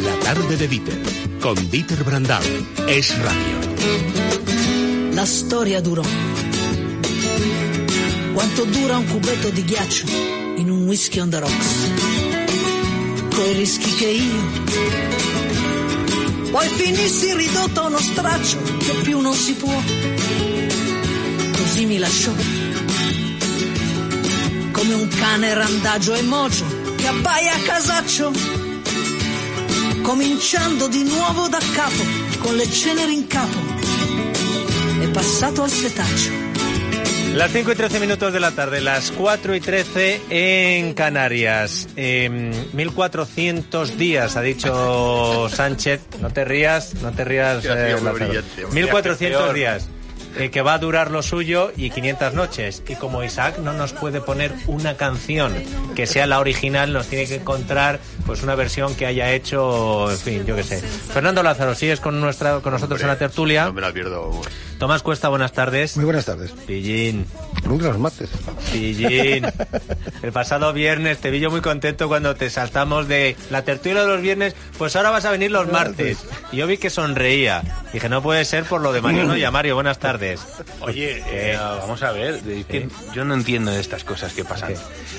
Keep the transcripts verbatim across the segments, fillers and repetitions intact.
La tarde de Dieter, con Dieter Brandau. Es radio. La storia durò quanto dura un cubetto di ghiaccio in un whisky on the rocks, coi rischi che io poi finissi ridotto a uno straccio che più non si può. Così mi lasciò come un cane randagio e mocio che abbaia a casaccio, cominciando di nuovo da capo con le ceneri in capo, è passato al setaccio. Las cinco y trece minutos de la tarde, las cuatro y trece en Canarias. Eh, mil cuatrocientos días, ha dicho Sánchez. No te rías, no te rías. Eh, mil cuatrocientos días. Eh, que va a durar lo suyo y quinientas noches. Y como Isaac no nos puede poner una canción que sea la original, nos tiene que encontrar pues una versión que haya hecho, en fin, yo qué sé. Fernando Lázaro, ¿sigues con nuestra con nosotros Hombre, en la tertulia? No me la pierdo. Tomás Cuesta, buenas tardes. Muy buenas tardes. Pillín. Nunca los mates. Pillín. El pasado viernes te vi yo muy contento cuando te saltamos de la tertulia de los viernes, pues ahora vas a venir los martes. Y yo vi que sonreía. Dije, no puede ser por lo de Mario Noya. Mario, buenas tardes. Oye, eh, vamos a ver, es que yo no entiendo estas cosas que pasan.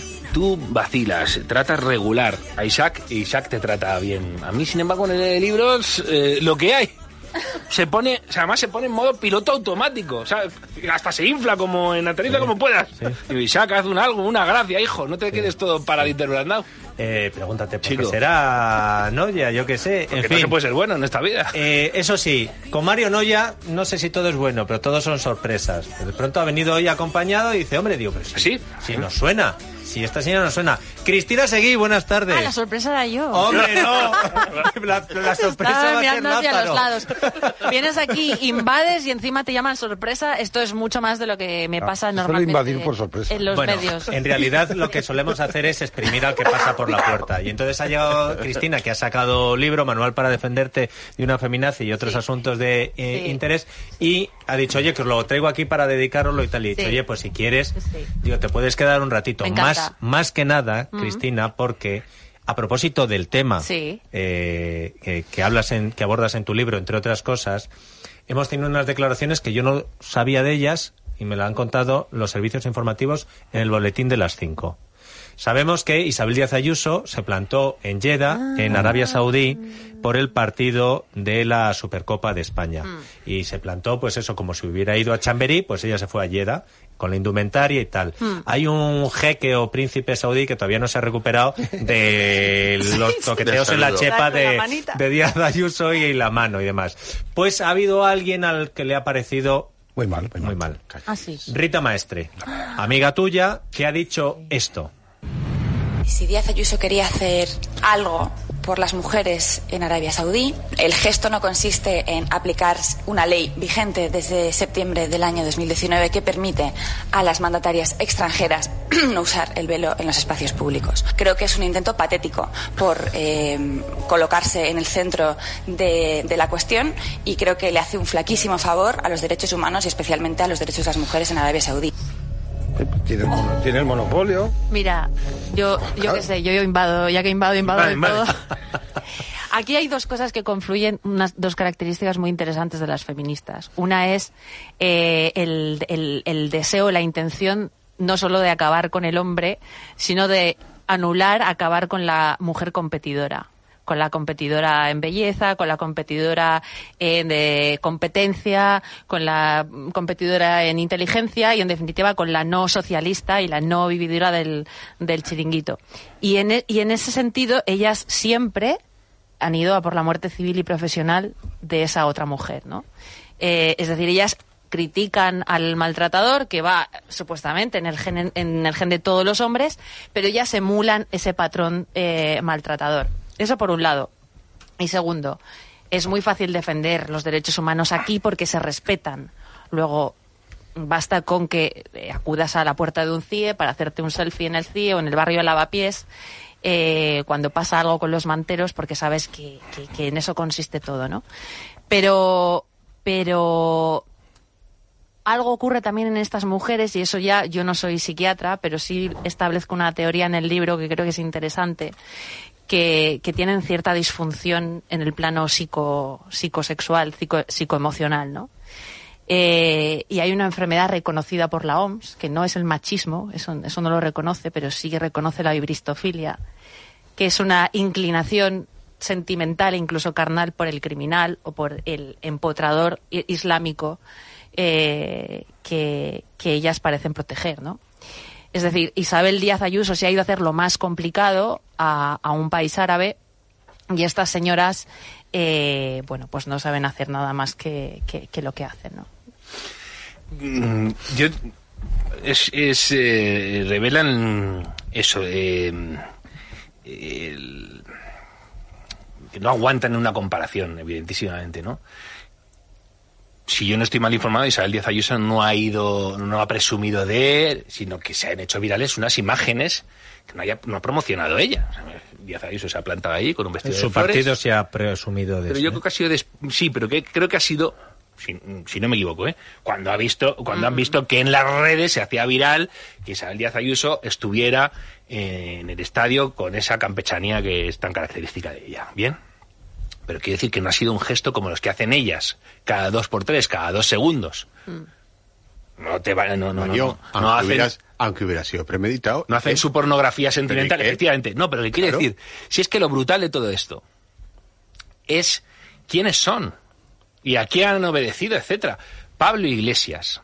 Tú vacilas, tratas regular a Isaac y Isaac te trata bien. A mí, sin embargo, en el libros, eh, lo que hay. Se pone, o sea, además se pone en modo piloto automático, o sea, hasta se infla como en aterriza sí, como puedas. Sí. Y Isaac, haz un algo, una gracia, hijo, no te sí. quedes todo para Dieter Brandau. Eh, pregúntate por qué será Noya, yo qué sé. Porque en fin, no se puede ser bueno en esta vida. Eh, eso sí, con Mario Noya no sé si todo es bueno, pero todos son sorpresas. De pronto ha venido hoy acompañado y dice, hombre, digo, pero sí, sí, sí nos suena. Si esta señora nos suena. Cristina Seguí, buenas tardes. Ah, la sorpresa era yo. ¡Hombre, no! La, la sorpresa va a ser mirando hacia Lázaro. los lados. Vienes aquí, invades y encima te llaman sorpresa. Esto es mucho más de lo que me pasa ah, normalmente invadir por sorpresa. En los bueno, medios. En realidad lo que solemos hacer es exprimir al que pasa por la puerta. Y entonces ha llegado Cristina, que ha sacado libro, Manual para defenderte de una feminazi y otros sí. asuntos de eh, sí. interés, y ha dicho, oye, que os lo traigo aquí para dedicaroslo y tal. Y he dicho, sí. oye, pues si quieres, sí. digo, te puedes quedar un ratito. Más, más que nada, uh-huh. Cristina, porque a propósito del tema sí. eh, que, que hablas en, que abordas en tu libro, entre otras cosas, hemos tenido unas declaraciones que yo no sabía de ellas y me lo han contado los servicios informativos en el boletín de las cinco. Sabemos que Isabel Díaz Ayuso se plantó en Jeddah, ah. en Arabia Saudí, por el partido de la Supercopa de España. Mm. Y se plantó, pues eso, como si hubiera ido a Chamberí, pues ella se fue a Jeddah con la indumentaria y tal. Mm. Hay un jeque o príncipe saudí que todavía no se ha recuperado de los toqueteos en la chepa de, de Díaz Ayuso y la mano y demás. Pues ha habido alguien al que le ha parecido... Muy mal, muy, muy mal. mal. Ah, sí. Rita Maestre, amiga tuya, que ha dicho esto. Si Díaz Ayuso quería hacer algo por las mujeres en Arabia Saudí, el gesto no consiste en aplicar una ley vigente desde septiembre del año dos mil diecinueve que permite a las mandatarias extranjeras no usar el velo en los espacios públicos. Creo que es un intento patético por eh, colocarse en el centro de, de la cuestión, y creo que le hace un flaquísimo favor a los derechos humanos y especialmente a los derechos de las mujeres en Arabia Saudí. Tiene el, mono, tiene el monopolio. Mira, yo yo qué sé, yo, yo invado, ya que invado, invado de todo. Aquí hay dos cosas que confluyen, unas dos características muy interesantes de las feministas. Una es eh, el, el, el deseo, la intención, no solo de acabar con el hombre, sino de anular, acabar con la mujer competidora. Con la competidora en belleza, con la competidora en de competencia, con la competidora en inteligencia y, en definitiva, con la no socialista y la no vividora del, del chiringuito. Y en, e, y en ese sentido, ellas siempre han ido a por la muerte civil y profesional de esa otra mujer, ¿no? Eh, es decir, ellas critican al maltratador, que va supuestamente en el gen, en el gen de todos los hombres, pero ellas emulan ese patrón eh, maltratador. Eso por un lado. Y segundo, es muy fácil defender los derechos humanos aquí porque se respetan. Luego, basta con que acudas a la puerta de un C I E para hacerte un selfie en el C I E o en el barrio de Lavapiés eh, cuando pasa algo con los manteros, porque sabes que, que, que en eso consiste todo, ¿no? Pero, pero algo ocurre también en estas mujeres, y eso ya, yo no soy psiquiatra, pero sí establezco una teoría en el libro que creo que es interesante, que, que tienen cierta disfunción en el plano psico, psicosexual, psico, psicoemocional, ¿no? Eh, y hay una enfermedad reconocida por la O M S, que no es el machismo, eso, eso no lo reconoce, pero sí que reconoce la ibristofilia, que es una inclinación sentimental e incluso carnal por el criminal o por el empotrador islámico eh, que, que ellas parecen proteger, ¿no? Es decir, Isabel Díaz Ayuso se ha ido a hacer lo más complicado a, a un país árabe y estas señoras, eh, bueno, pues no saben hacer nada más que, que, que lo que hacen, ¿no? Yo, es, es eh, revelan eso, eh, el, que no aguantan una comparación, evidentísimamente, ¿no? Si yo no estoy mal informado, Isabel Díaz Ayuso no ha ido, no ha presumido de él, sino que se han hecho virales unas imágenes que no, haya, no ha promocionado ella. O sea, Díaz Ayuso se ha plantado ahí con un vestido en de su flores. partido se ha presumido de Pero eso. yo creo que ha sido, des... sí, pero que creo que ha sido, si, si no me equivoco, ¿eh? Cuando ha visto, cuando han visto que en las redes se hacía viral que Isabel Díaz Ayuso estuviera eh, en el estadio con esa campechanía que es tan característica de ella. Bien. Pero quiere decir que no ha sido un gesto como los que hacen ellas, cada dos por tres, cada dos segundos. Mm. No te va, no, no, no, yo, no, no aunque, hacen, hubieras, aunque hubiera sido premeditado. no hacen ¿eh? su pornografía sentimental, efectivamente. No, pero ¿qué quiere Claro. decir? Si es que lo brutal de todo esto es quiénes son y a qué han obedecido, etcétera. Pablo Iglesias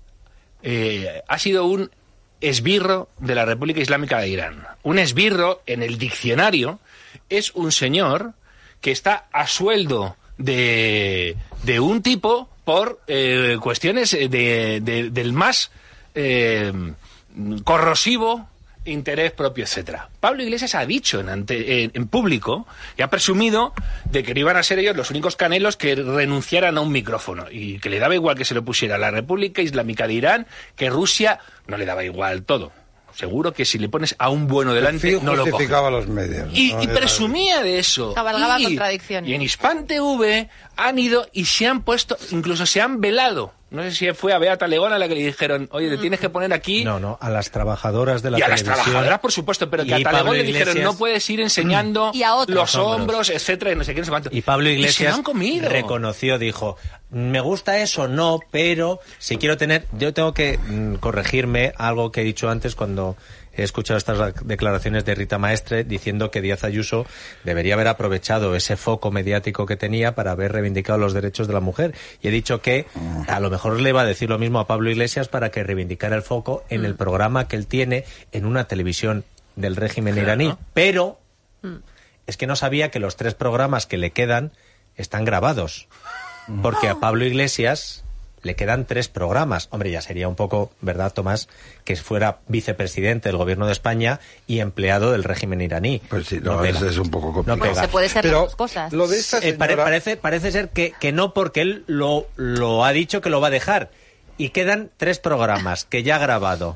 eh, ha sido un esbirro de la República Islámica de Irán. Un esbirro, en el diccionario, es un señor que está a sueldo de, de un tipo por eh, cuestiones de, de, del más eh, corrosivo interés propio, etcétera. Pablo Iglesias ha dicho en, ante, en, en público y ha presumido de que no iban a ser ellos los únicos canelos que renunciaran a un micrófono y que le daba igual que se lo pusiera la República Islámica de Irán, que Rusia no le daba igual todo. Seguro que si le pones a un bueno delante, Fin no lo coge. justificaba los medios. Y, ¿no? y presumía de eso. Cabalgaba y, contradicciones. Y en Hispan T V han ido y se han puesto, incluso se han velado. No sé si fue a Beata Legón a la que le dijeron, oye, te tienes que poner aquí. No, no, a las trabajadoras de la y a las televisión. trabajadoras, por supuesto, pero que Y a Talegón Pablo le dijeron, Iglesias- no puedes ir enseñando Y a otros. los Los hombros. hombros, etcétera, y no sé qué, no sé cuánto. Y Pablo Y se lo Iglesias han comido. reconoció, dijo, me gusta eso, no, pero si quiero tener, yo tengo que mm, corregirme algo que he dicho antes cuando he escuchado estas declaraciones de Rita Maestre diciendo que Díaz Ayuso debería haber aprovechado ese foco mediático que tenía para haber reivindicado los derechos de la mujer. Y he dicho que a lo mejor le va a decir lo mismo a Pablo Iglesias para que reivindicara el foco en el programa que él tiene en una televisión del régimen Claro. iraní. Pero es que no sabía que los tres programas que le quedan están grabados. Porque a Pablo Iglesias le quedan tres programas. Hombre, ya sería un poco, ¿verdad, Tomás?, que fuera vicepresidente del gobierno de España y empleado del régimen iraní. Pues sí, no, pega. es, es un poco No complicado. Pues pega. se puede ser Pero las dos cosas. lo de esta Eh, pare- señora- parece, parece ser que, que no, porque él lo, lo ha dicho que lo va a dejar. Y quedan tres programas que ya ha grabado.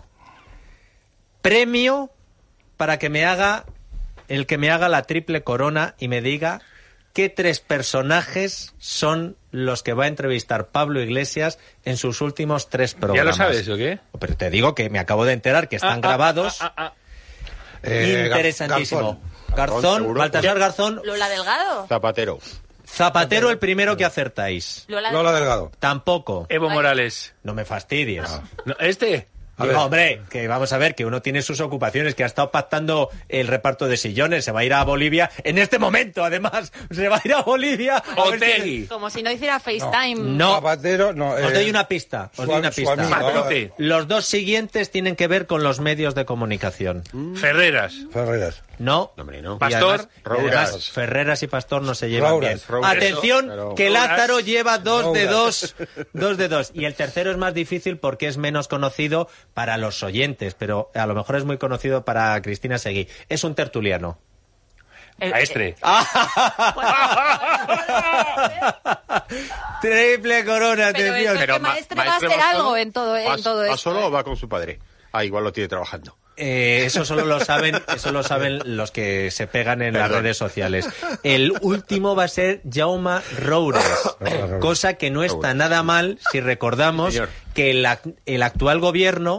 Premio para que me haga, el que me haga la triple corona y me diga qué tres personajes son los que va a entrevistar Pablo Iglesias en sus últimos tres programas. ¿Ya lo sabes o qué? Pero te digo que me acabo de enterar que están Ah, ah, grabados. ah, ah, ah. Eh, Interesantísimo. Garzón. Garzón, seguro. Baltasar Garzón, Lola Delgado. Zapatero. Zapatero el primero que acertáis. Lola, Lola Delgado. Tampoco. Evo Morales. No me fastidies. No, ¿este? A Digo, ver. hombre, que vamos a ver, que uno tiene sus ocupaciones, que ha estado pactando el reparto de sillones, se va a ir a Bolivia en este momento, además, se va a ir a Bolivia. a ver si- Otegui. Como si no hiciera FaceTime. No. Zapatero, no. Os eh, doy una pista, os su doy una am- su pista. amigo, Matute. Los dos siguientes tienen que ver con los medios de comunicación. Ferreras. Ferreras. No. No, hombre, no. Y Pastor, además- y Rouras. además, Ferreras y Pastor no se llevan Rouras, bien. Rouras. Atención, Pero- que Rouras. Lázaro lleva dos de Rouras. dos, dos de dos. Y el tercero es más difícil porque es menos conocido para los oyentes, pero a lo mejor es muy conocido para Cristina Seguí. Es un tertuliano. El- Maestre. Triple corona, Pero atención. es que ma- Maestre va a Maestre hacer va algo solo, en todo, va- en todo ¿Va esto. solo o va con su padre? Ah, igual lo tiene trabajando. Eh, eso solo lo saben, eso lo saben los que se pegan en las Perdón. redes sociales. El último va a ser Jaume Roures, cosa que no está nada mal si recordamos Señor. que el, ac- el actual gobierno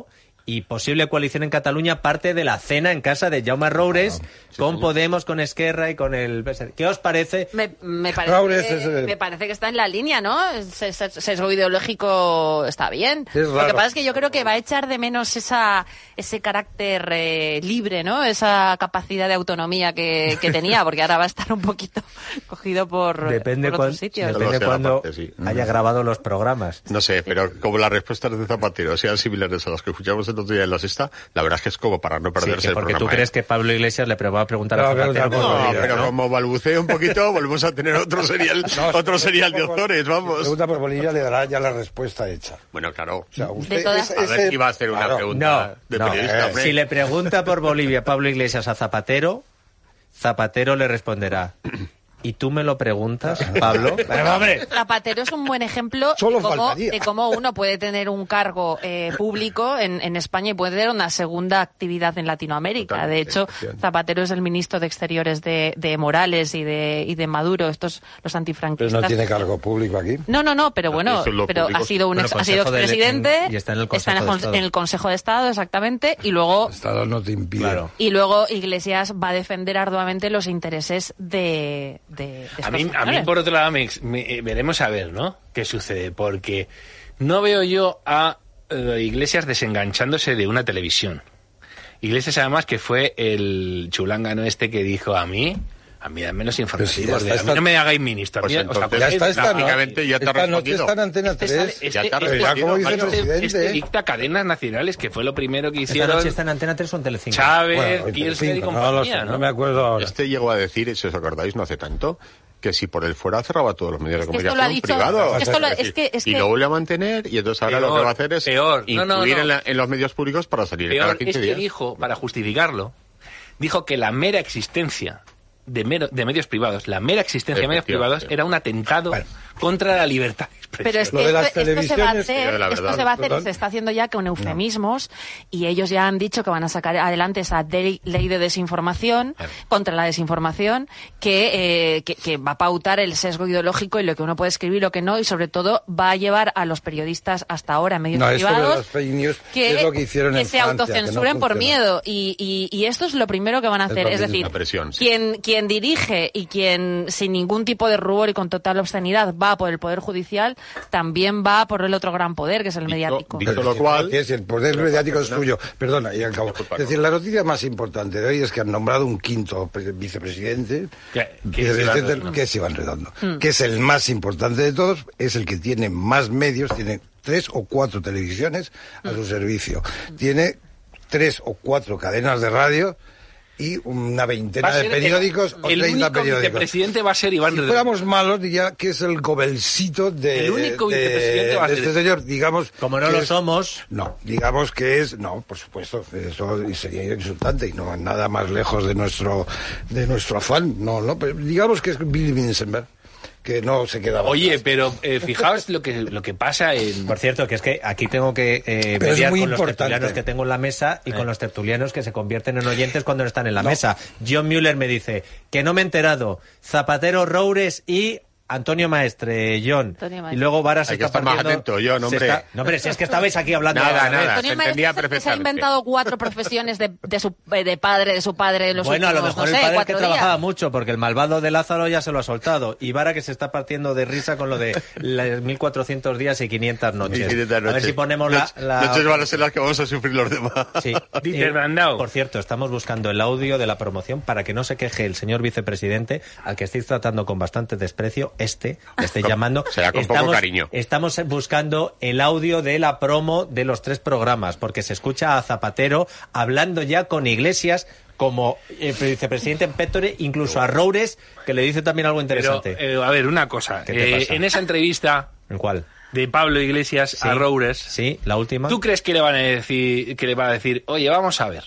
y posible coalición en Cataluña parte de la cena en casa de Jaume Roures ah, sí, con señor. Podemos, con Esquerra y con el P S D. ¿Qué os parece? Me, me, parece, es, me parece que está en la línea, ¿no? El sesgo ideológico está bien. Es Lo que pasa es que yo creo que va a echar de menos esa ese carácter eh, libre, ¿no? Esa capacidad de autonomía que, que tenía, porque ahora va a estar un poquito cogido por, depende por cuan, otros sitios. Depende sé, cuando parte, sí. haya grabado los programas. No sé, pero como las respuestas de Zapatero sean similares a las que escuchamos el otro día en la sexta, la verdad es que es como para no perderse sí, el porque programa. Porque tú crees ¿eh? que Pablo Iglesias le va a preguntar no, a Zapatero. No, no, no, pero ¿no? como balbucea un poquito, volvemos a tener otro serial, no, otro serial de Ozores, vamos. Si pregunta por Bolivia, le dará ya la respuesta hecha. Bueno, claro. O sea, usted todas... es, a ver si va a hacer una claro. pregunta no, de no, periodista. Eh, si le pregunta por Bolivia Pablo Iglesias a Zapatero, Zapatero le responderá: ¿y tú me lo preguntas, Pablo? Pero, hombre. Zapatero es un buen ejemplo de cómo, de cómo uno puede tener un cargo eh, público en, en España y puede tener una segunda actividad en Latinoamérica. Totalmente. De hecho, Zapatero es el ministro de Exteriores de, de Morales y de, y de Maduro, estos los antifranquistas. Pero no tiene cargo público aquí. No, no, no, pero bueno, pero ha sido un bueno, ex, ha sido expresidente, en, y está en el Consejo, está en el, de en el Consejo de Estado, exactamente, y luego... El Estado no te impide. Claro. Y luego Iglesias va a defender arduamente los intereses de... de, de a mí A mí, por otro lado, me, me, veremos a ver, ¿no? ¿Qué sucede? Porque no veo yo a uh, Iglesias desenganchándose de una televisión. Iglesias, además, que fue el chulángano este que dijo a mí... A mí dame los informativos. Sí, de, a mí no me hagáis ministro. Pues mí, entonces, o sea, ya está, esta, no, ya te esta noche está en Antena tres. Este, ya te este, ya como vicepresidente. Este dicta cadenas nacionales, que fue lo primero que hicieron. Esta noche está en Antena tres o en Telecinco. Chávez, bueno, Kirchner y no, compañía, no, ¿no? no me acuerdo ahora. Este llegó a decir, si os acordáis, no hace tanto, que si por él fuera cerraba todos los medios de comunicación dicho, privados. Esto lo, es que, es y que... lo vuelve a mantener, y entonces ahora peor, lo que va a hacer es peor. incluir no, no, no. En, la, en los medios públicos para salir peor cada quince es días. Que dijo, para justificarlo, dijo que la mera existencia de, mero, de medios privados, la mera existencia de medios privados era un atentado bueno. contra la libertad de expresión. Pero es que esto, esto se va a hacer, verdad, esto se va a hacer y se está haciendo ya con eufemismos no. y ellos ya han dicho que van a sacar adelante esa de, ley de desinformación claro. contra la desinformación que, eh, que, que va a pautar el sesgo ideológico y lo que uno puede escribir y lo que no, y sobre todo va a llevar a los periodistas hasta ahora en medios no, privados fake news que, es lo que, hicieron que en se Francia, autocensuren que no por miedo y, y, y esto es lo primero que van a hacer, es, es decir, presión, sí. quien, quien dirige y quien sin ningún tipo de rubor y con total obscenidad va por el Poder Judicial, también va por el otro gran poder, que es el mediático. Dicho lo cual... Que es el poder mediático es suyo. Perdona, y al cabo. Es decir, la noticia más importante de hoy es que han nombrado un quinto vicepresidente, ¿Qué? ¿Qué vicepresidente es, que es Iván Redondo, mm. que es el más importante de todos, es el que tiene más medios, tiene tres o cuatro televisiones a su servicio, tiene tres o cuatro cadenas de radio y una veintena de periódicos el, o el treinta único periódicos. Vicepresidente va a ser Iván Si Redondo. fuéramos malos, diría que es el gobelcito de, el único de, vicepresidente va a de ser este señor, digamos. Como no lo es, somos. No, digamos que es, no, por supuesto, eso sería insultante y no nada más lejos de nuestro de nuestro afán, no, no, pero digamos que es Billy Winsenberg, que no se quedaba. Oye, atrás. pero eh, fijaos lo que lo que pasa en... Por cierto, que es que aquí tengo que eh, Pero mediar es muy con los importante. tertulianos que tengo en la mesa y Eh. con los tertulianos que se convierten en oyentes cuando no están en la No. mesa. John Mueller me dice que no me he enterado. Zapatero, Roures y Antonio Maestre, John. Antonio Maestre. Y luego Varas Hay que está estar más partiendo... atento, John, se hombre. está- No, hombre, si es que estabais aquí hablando... Nada, a la vez. nada. Antonio se Maestre entendía se- se ha perfectamente. inventado cuatro profesiones de, de, su, de padre, de su padre en los Bueno, a lo últimos, mejor no sé, el padre que cuatro días. trabajaba mucho, porque el malvado de Lázaro ya se lo ha soltado. Y Vara que se está partiendo de risa con lo de las mil cuatrocientos días y quinientas noches. Y quinientas A ver noches. si ponemos la... Noches- la... Noches van a ser las que vamos a sufrir los demás. Sí. Dieter Eh, Brandau. Por cierto, estamos buscando el audio de la promoción para que no se queje el señor vicepresidente, al que estáis tratando con bastante desprecio, este, le estáis llamando. Será con poco estamos, cariño. Estamos buscando el audio de la promo de los tres programas, porque se escucha a Zapatero hablando ya con Iglesias como eh, vicepresidente en Pétore, incluso a Roures, que le dice también algo Pero, interesante. eh, a ver, una cosa. ¿Qué te Eh, pasa? en esa entrevista ¿En cuál? de Pablo Iglesias Sí. a Roures, Sí, la última. ¿tú crees que le van a decir, que le va a decir, oye, vamos a ver,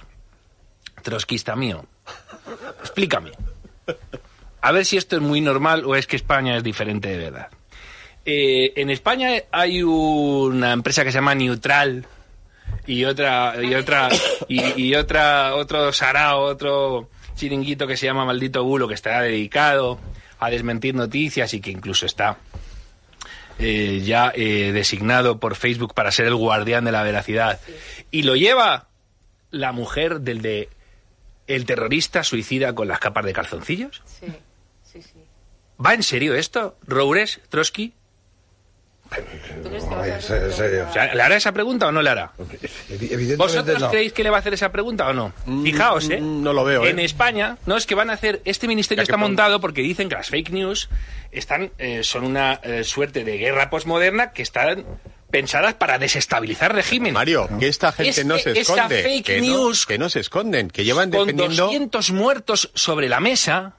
trotskista mío, explícame, a ver si esto es muy normal o es que España es diferente de verdad? Eh, en España hay una empresa que se llama Neutral y otra y otra y, y otra otro sarao, otro chiringuito que se llama Maldito Bulo, que estará dedicado a desmentir noticias y que incluso está eh, ya eh, designado por Facebook para ser el guardián de la veracidad. Sí. Y lo lleva la mujer del de el terrorista suicida con las capas de calzoncillos. Sí, sí, sí. ¿Va en serio esto, Roures, Trotsky? ¿Tú crees que va a En serio. O sea, ¿le hará esa pregunta o no le hará? Evidentemente ¿Vosotros no. creéis que le va a hacer esa pregunta o no? Fijaos, ¿eh? No lo veo, ¿eh? En España, no es que van a hacer... Este ministerio Ya que está pon- montado porque dicen que las fake news están eh, son una eh, suerte de guerra posmoderna que están pensadas para desestabilizar regímenes. Mario, que esta gente Es no que se esa esconde. fake que, news- no, que no se esconden, que llevan Con defendiendo... doscientos muertos sobre la mesa,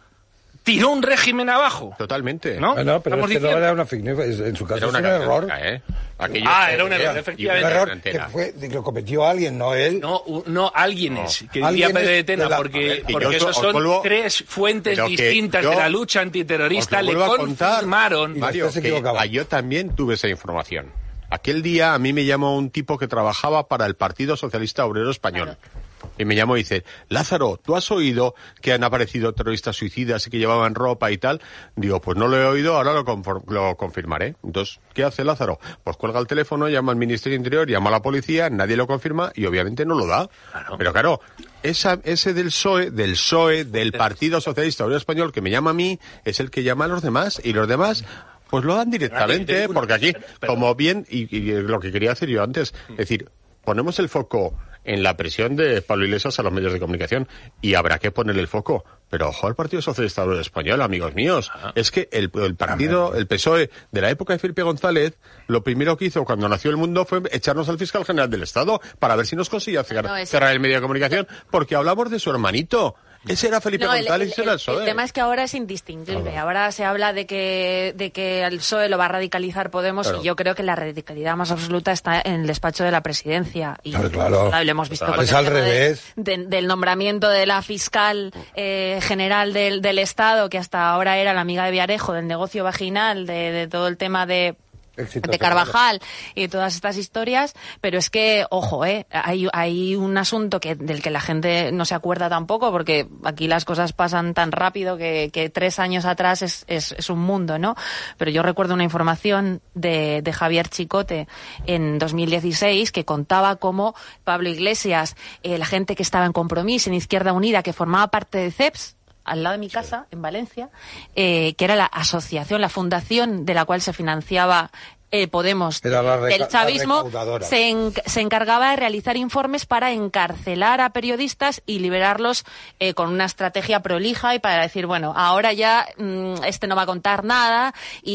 tiró un régimen abajo. Totalmente. ¿No? Ah, no, pero Estamos es que no diciendo- era una fake news, es- en su caso Era es una un error. característica, ¿eh? Aquello Ah, fue- era un error, y un Un efectivamente. error que entera. fue, que lo cometió alguien, no él. No, u- no alguienes, que diría Alguienes Pedro de Tena, de la- porque, A ver, que porque yo esos os son vuelvo- tres fuentes pero que distintas yo de la lucha antiterrorista. Os lo Le vuelvo a contar, confirmaron. Mario, Usted se que equivocaba. a- yo también tuve esa información. Aquel día a mí me llamó un tipo que trabajaba para el Partido Socialista Obrero Español. Y me llamó y dice, Lázaro, ¿tú has oído que han aparecido terroristas suicidas y que llevaban ropa y tal? Digo, pues no lo he oído, ahora lo, conform- lo confirmaré. Entonces, ¿qué hace Lázaro? Pues cuelga el teléfono, llama al Ministerio de Interior, llama a la policía, nadie lo confirma y obviamente no lo da. Claro. Pero claro, esa, ese del P S O E, del P S O E, del Partido Socialista Obrero Español que me llama a mí, es el que llama a los demás y los demás... Pues lo dan directamente, porque aquí, como bien, y, y lo que quería hacer yo antes, es decir, ponemos el foco en la presión de Pablo Iglesias a los medios de comunicación y habrá que poner el foco. Pero ojo al Partido Socialista Obrero Español, amigos míos. Es que el, el partido, el P S O E de la época de Felipe González, lo primero que hizo cuando nació el mundo fue echarnos al fiscal general del Estado para ver si nos conseguía cerrar, No, es- cerrar el medio de comunicación, porque hablamos de su hermanito. Ese era Felipe No, el, González y ese el- era el el- P S O E. el tema es que ahora es indistinguible. Ahora se habla de que, de que el P S O E lo va a radicalizar Podemos Claro. y yo creo que la radicalidad más absoluta está en el despacho de la presidencia. Y Claro, claro. lo hemos visto Claro, con es el al tema de- revés. de- del nombramiento de la fiscal eh, general del, del Estado, que hasta ahora era la amiga de Villarejo, del negocio vaginal, de, de todo el tema de... Éxito de Carvajal y de todas estas historias, pero es que, ojo, eh, hay, hay un asunto que del que la gente no se acuerda tampoco, porque aquí las cosas pasan tan rápido que, que tres años atrás es, es, es un mundo, ¿no? Pero yo recuerdo una información de, de Javier Chicote en dos mil dieciséis que contaba cómo Pablo Iglesias, eh, la gente que estaba en Compromís, en Izquierda Unida, que formaba parte de C E P S, al lado de mi casa, en Valencia, eh, que era la asociación, la fundación de la cual se financiaba eh, Podemos Era la reca- del chavismo, la recaudadora. se, en- se encargaba de realizar informes para encarcelar a periodistas y liberarlos eh, con una estrategia prolija y para decir, bueno, ahora ya mm, este no va a contar nada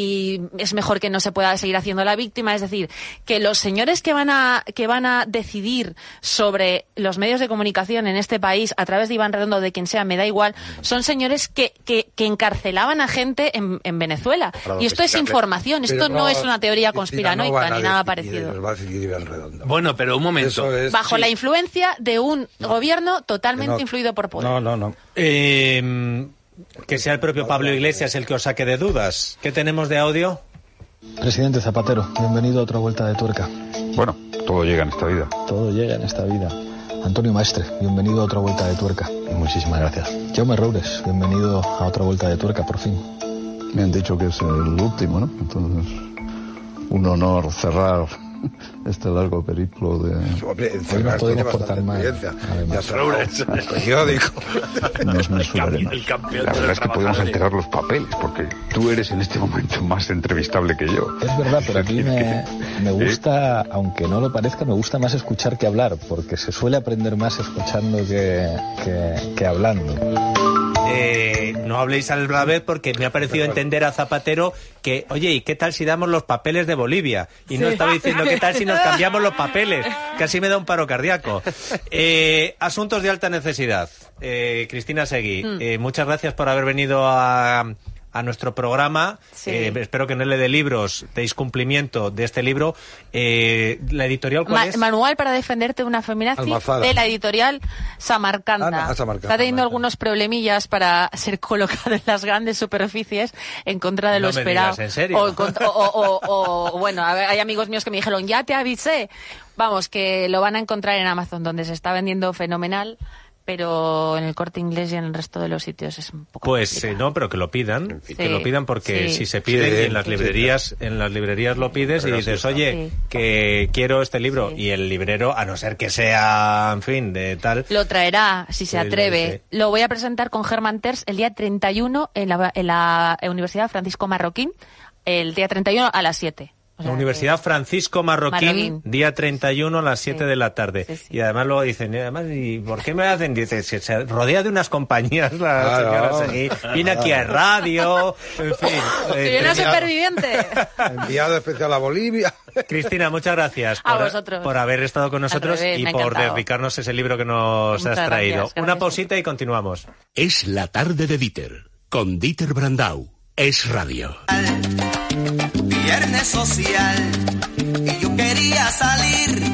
y es mejor que no se pueda seguir haciendo la víctima. Es decir, que los señores que van a que van a decidir sobre los medios de comunicación en este país a través de Iván Redondo, de quien sea, me da igual, son señores que, que, que encarcelaban a gente en, en Venezuela. Para Y esto es domesticarles. información, esto Pero no, es una teoría Cristina, conspiranoica no van a ni nada decidir, parecido. los va a decidir Iván Redondo. Bueno, pero un momento. Eso es- Bajo sí. la influencia de un gobierno totalmente No, influido por Podemos. No, no, no. Eh, que sea el propio Pablo Iglesias el que os saque de dudas. ¿Qué tenemos de audio? Presidente Zapatero, bienvenido a otra vuelta de tuerca. Bueno, todo llega en esta vida. Todo llega en esta vida. Antonio Maestre, bienvenido a otra vuelta de tuerca. Muchísimas gracias. Jaume Roures, bienvenido a otra vuelta de tuerca, por fin. Me han dicho que es el último, ¿no? Entonces, un honor cerrar este largo periplo de... Hombre, Hoy Fernández nos podemos tiene portar bastante mal. experiencia. Además. Ya cerrado el periódico. No es mensual, además. El campeón La de verdad los es que podemos trabajadores. enterar los papeles, porque tú eres en este momento más entrevistable que yo. Es verdad, pero a mí me, me gusta, aunque no lo parezca, me gusta más escuchar que hablar, porque se suele aprender más escuchando que, que, que hablando. Eh, no habléis al la vez porque me ha parecido entender a Zapatero que, oye, ¿y qué tal si damos los papeles de Bolivia? Y no estaba diciendo qué tal si nos cambiamos los papeles, que así me da un paro cardíaco. Eh, asuntos de alta necesidad. Eh, Cristina Seguí, Mm. eh, muchas gracias por haber venido a... a nuestro programa. Sí. Eh, espero que en L de Libros deis cumplimiento de este libro. Eh, ¿La editorial cuál Ma- es? Manual para defenderte de una feminazi Almazada. de la editorial Samarcanda. Ah, no, Samarcanda, Está teniendo Samarcanda. algunos problemillas para ser colocado en las grandes superficies en contra de lo No me esperado. digas, ¿en serio? O, con- o- o- o- o, bueno, a ver, hay amigos míos que me dijeron, ya te avisé. Vamos, que lo van a encontrar en Amazon, donde se está vendiendo fenomenal. pero en el Corte Inglés y en el resto de los sitios es un poco Pues eh, no, pero que lo pidan, Sí, que lo pidan porque sí. si se pide Sí, y en las sí, librerías, en las librerías lo pides Pero y dices, sí está. oye, Sí. que quiero este libro Sí. y el librero, a no ser que sea, en fin, de tal. Lo traerá, si se Sí, atreve. sí. Lo voy a presentar con Germán Terz el día treinta y uno en la, en la Universidad Francisco Marroquín, el día treinta y uno a las siete. O La sea, Universidad Francisco Marroquín, Marroquín. día treinta y uno a las siete Sí. de la tarde. Sí, sí. Y además luego dicen, y además, ¿y por qué me hacen? Dice, se, se rodea de unas compañías la Claro. señora Seguí. Viene aquí a radio, en fin. que eh, viene una tenía- superviviente. Enviado especial a Bolivia. Cristina, muchas gracias A por, vosotros. por haber estado con nosotros revés, y me ha por encantado. dedicarnos ese libro que nos Muchas has traído. gracias, Una gracias. pausita y continuamos. Es la tarde de Dieter, con Dieter Brandau. Es radio. Viernes social y yo quería salir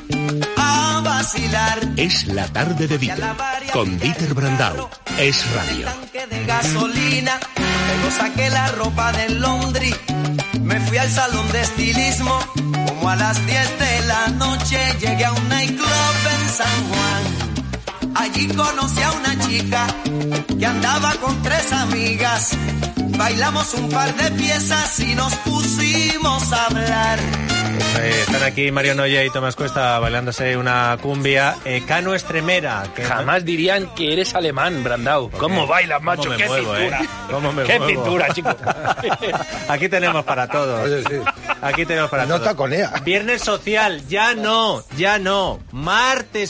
a vacilar. Es la tarde de Dieter, con Dieter Brandau. Es radio. Tanque de gasolina, luego saqué la ropa del laundry, me fui al salón de estilismo, como a las diez de la noche llegué a un nightclub en San Juan. Allí conocí a una chica que andaba con tres amigas. Bailamos un par de piezas y nos pusimos a hablar. Eh, están aquí Mario Noya y Tomás Cuesta bailándose una cumbia. Eh, Cano Estremera. Que Jamás dirían que eres alemán, Brandau. ¿Cómo bailas, macho? ¿Cómo me ¡Qué muevo, cintura! eh? ¿Cómo me ¡Qué muevo? cintura, chico! Aquí tenemos para todos. Oye, sí. Aquí tenemos para No todos. taconea. Viernes social, ya no, ya no. Martes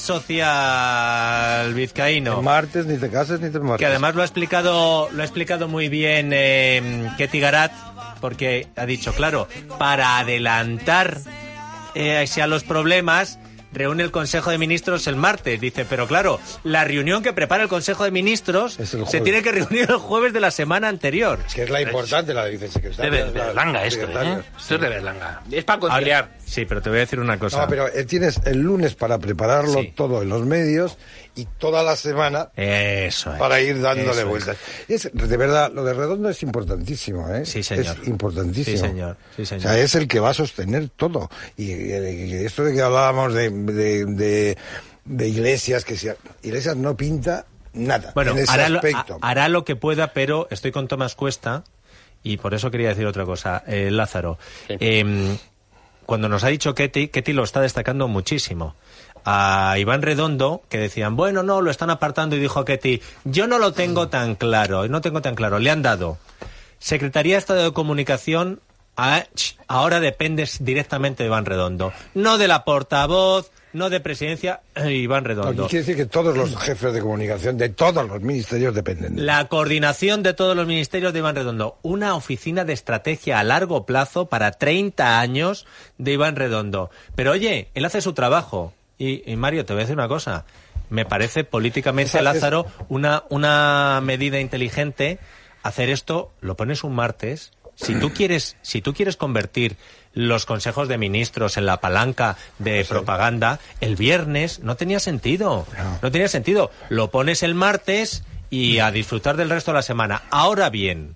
social vizcaíno. Ni martes, ni te cases, ni te martes. Que además lo ha explicado, lo ha explicado muy bien eh, Ketty Garat, porque ha dicho, claro, para adelantar eh, a los problemas, reúne el Consejo de Ministros el martes. Dice, pero claro, la reunión que prepara el Consejo de Ministros Es el se jueves. tiene que reunir el jueves de la semana anterior. Que es la importante, la de vicesecretaria. De Berlanga esto, ¿eh? secretaria. Esto es de Berlanga. Es para conciliar. Ahora- sí, pero te voy a decir una cosa. No, pero eh, tienes el lunes para prepararlo Sí. todo en los medios y toda la semana Eso es. para ir dándole Eso es. vueltas. Es, de verdad, lo de Redondo es importantísimo, ¿eh? Sí, señor. Es importantísimo. Sí, señor. Sí, señor. O sea, es el que va a sostener todo. Y, y- y esto de que hablábamos de, de, de, de Iglesias, que si Iglesias no pinta nada Bueno, en ese hará lo, aspecto. ha- hará lo que pueda, pero estoy con Tomás Cuesta y por eso quería decir otra cosa. Eh, Lázaro, Sí. eh, cuando nos ha dicho Ketty, Ketty lo está destacando muchísimo. A Iván Redondo, que decían, bueno, no, lo están apartando, y dijo Ketty, yo no lo tengo tan claro, no tengo tan claro. Le han dado Secretaría de Estado de Comunicación, a- ch, ahora dependes directamente de Iván Redondo, no de la portavoz, no de presidencia, eh, Iván Redondo. Aquí quiere decir que todos los jefes de comunicación de todos los ministerios dependen de él. La coordinación de todos los ministerios de Iván Redondo. Una oficina de estrategia a largo plazo para treinta años de Iván Redondo. Pero oye, él hace su trabajo. Y, y Mario, te voy a decir una cosa. Me parece políticamente, Esa es- Lázaro, una, una medida inteligente hacer esto. Lo pones un martes. Si tú quieres, si tú quieres convertir los consejos de ministros en la palanca de propaganda, el viernes no tenía sentido. No. No tenía sentido. Lo pones el martes y a disfrutar del resto de la semana. Ahora bien,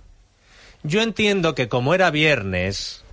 yo entiendo que como era viernes,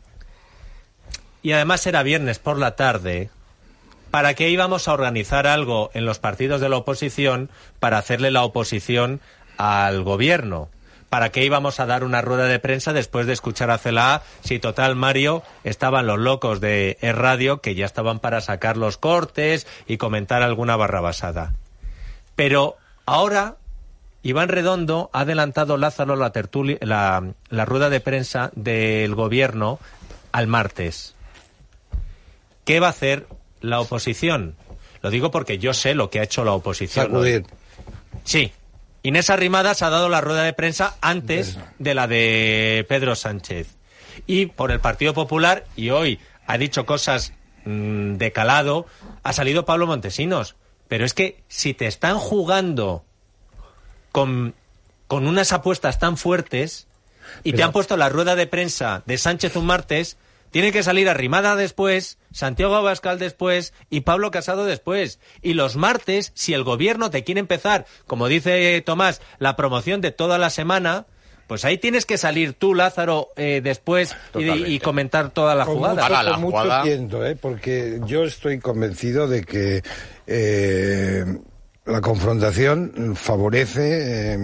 y además era viernes por la tarde, ¿para qué íbamos a organizar algo en los partidos de la oposición para hacerle la oposición al gobierno? ¿Para qué íbamos a dar una rueda de prensa después de escuchar a Celaá si total, Mario, estaban los locos de E Radio que ya estaban para sacar los cortes y comentar alguna barrabasada? Pero ahora Iván Redondo ha adelantado, Lázaro, la, tertulia, la, la rueda de prensa del gobierno al martes. ¿Qué va a hacer la oposición? Lo digo porque yo sé lo que ha hecho la oposición. Sacudir. Sí. Inés Arrimadas ha dado la rueda de prensa antes de la de Pedro Sánchez. Y por el Partido Popular, y hoy ha dicho cosas mmm, de calado, ha salido Pablo Montesinos. Pero es que si te están jugando con, con unas apuestas tan fuertes y Pero- te han puesto la rueda de prensa de Sánchez un martes, tiene que salir Arrimada después, Santiago Abascal después y Pablo Casado después. Y los martes, si el gobierno te quiere empezar, como dice Tomás, la promoción de toda la semana, pues ahí tienes que salir tú, Lázaro, eh, después y, y comentar toda la Con jugada. mucho, Para la con mucho jugada. tiento, ¿eh? Porque yo estoy convencido de que eh, la confrontación favorece eh,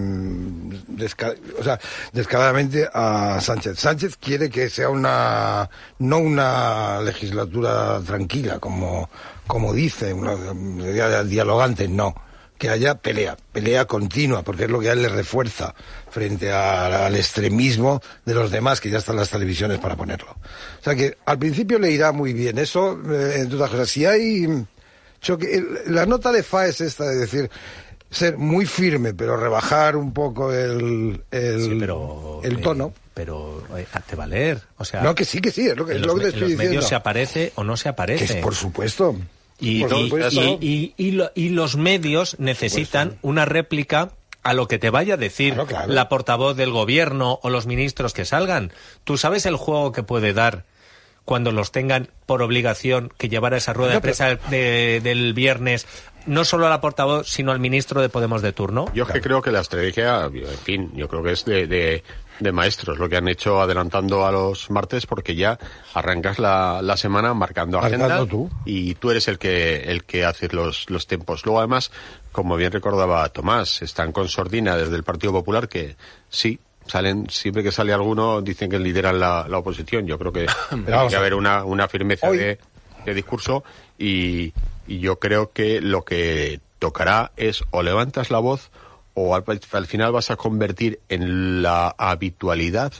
desca- o sea, descaradamente a Sánchez. Sánchez quiere que sea una no una legislatura tranquila, como, como dice, una, una dialogante, no. Que haya pelea, pelea continua, porque es lo que a él le refuerza frente a, al extremismo de los demás, que ya están las televisiones para ponerlo. O sea que al principio le irá muy bien. Eso, eh, entre otras cosas, si hay... choque, la nota de Fa es esta, de decir, ser muy firme, pero rebajar un poco el, el, sí, pero, el tono. Eh, pero eh, te va a leer, o sea... No, que sí, que sí, es lo que, es lo que te estoy en los diciendo. medios se aparece o no se aparece. Que es, por supuesto. Y, por y, supuesto. y, y, y, lo, y los medios necesitan una réplica a lo que te vaya a decir claro, claro. la portavoz del gobierno o los ministros que salgan. ¿Tú sabes el juego que puede dar cuando los tengan por obligación que llevar a esa rueda de prensa de, del viernes no solo a la portavoz, sino al ministro de Podemos de turno? Yo es que creo que la estrategia, en fin, yo creo que es de, de, de maestros lo que han hecho adelantando a los martes, porque ya arrancas la, la semana marcando agenda. Marcando tú. Y tú eres el que el que haces los, los tiempos. Luego, además, como bien recordaba Tomás, están con sordina desde el Partido Popular, que sí, salen, siempre que sale alguno dicen que lideran la, la oposición. Yo creo que tiene que haber una, una firmeza de, de discurso y, y yo creo que lo que tocará es o levantas la voz o al, al final vas a convertir en la habitualidad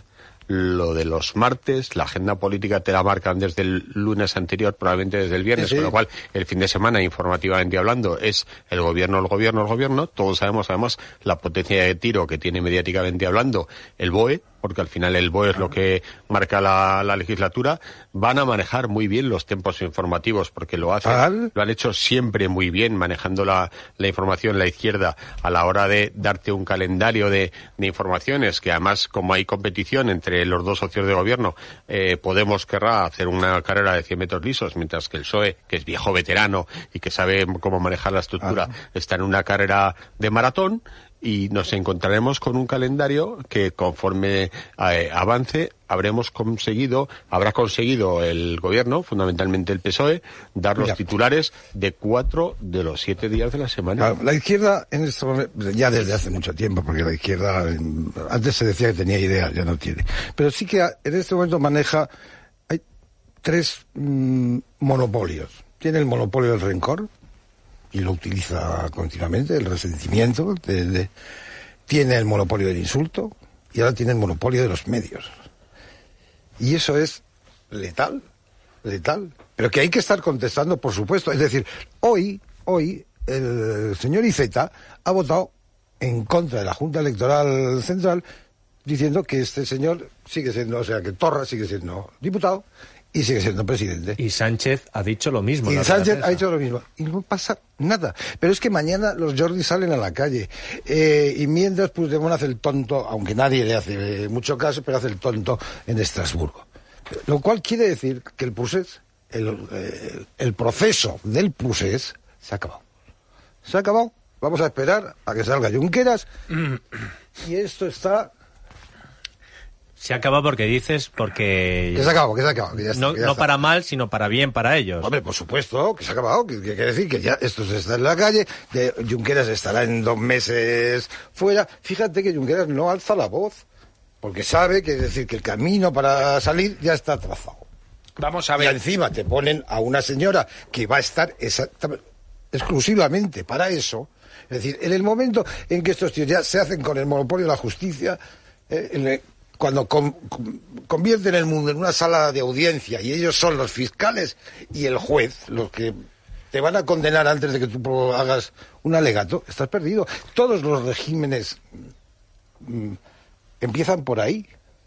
lo de los martes. La agenda política te la marcan desde el lunes anterior, probablemente desde el viernes, sí, sí. Con lo cual el fin de semana, informativamente hablando, es el gobierno, el gobierno, el gobierno. Todos sabemos además la potencia de tiro que tiene mediáticamente hablando el B O E, porque al final el B O E es lo que marca la, la legislatura. Van a manejar muy bien los tiempos informativos, porque lo hacen, ¿Al? lo han hecho siempre muy bien, manejando la, la información, la izquierda, a la hora de darte un calendario de, de informaciones, que además, como hay competición entre los dos socios de gobierno, eh, Podemos querrá hacer una carrera de cien metros lisos, mientras que el P S O E, que es viejo veterano y que sabe cómo manejar la estructura, ah. está en una carrera de maratón. Y nos encontraremos con un calendario que, conforme eh, avance, habremos conseguido, habrá conseguido el gobierno, fundamentalmente el P S O E, dar los ya. titulares de cuatro de los siete días de la semana. La izquierda, en este momento, ya desde hace mucho tiempo, porque la izquierda, antes se decía que tenía ideas, ya no tiene. Pero sí que en este momento maneja, hay tres mmm, monopolios. Tiene el monopolio del rencor, y lo utiliza continuamente, el resentimiento, de, de, tiene el monopolio del insulto y ahora tiene el monopolio de los medios. Y eso es letal, letal. Pero que hay que estar contestando, por supuesto. Es decir, hoy, hoy, el señor Iceta ha votado en contra de la Junta Electoral Central, diciendo que este señor sigue siendo, o sea, que Torra sigue siendo diputado y sigue siendo presidente. Y Sánchez ha dicho lo mismo. Y Sánchez ha dicho lo mismo. Y no pasa nada. Pero es que mañana los Jordi salen a la calle. Eh, y mientras Puigdemont hace el tonto, aunque nadie le hace mucho caso, pero hace el tonto en Estrasburgo. Lo cual quiere decir que el procés, el, eh, el proceso del procés se ha acabado. Se ha acabado. Vamos a esperar a que salga Junqueras. Y esto está... Se acaba porque dices, porque... Que se acabó, que se acabó. Que ya está, no que ya no está. para mal, sino para bien para ellos. Hombre, por supuesto, que se ha acabado. Que, que quiere decir que ya esto se está en la calle, que Junqueras estará en dos meses fuera. Fíjate que Junqueras no alza la voz, porque sabe que es decir que el camino para salir ya está trazado. Vamos a ver. Y encima te ponen a una señora que va a estar exactamente, exclusivamente para eso. Es decir, en el momento en que estos tíos ya se hacen con el monopolio de la justicia, eh, en el, cuando con, con, convierten el mundo en una sala de audiencia y ellos son los fiscales y el juez, los que te van a condenar antes de que tú hagas un alegato, estás perdido. Todos los regímenes mm, empiezan por ahí.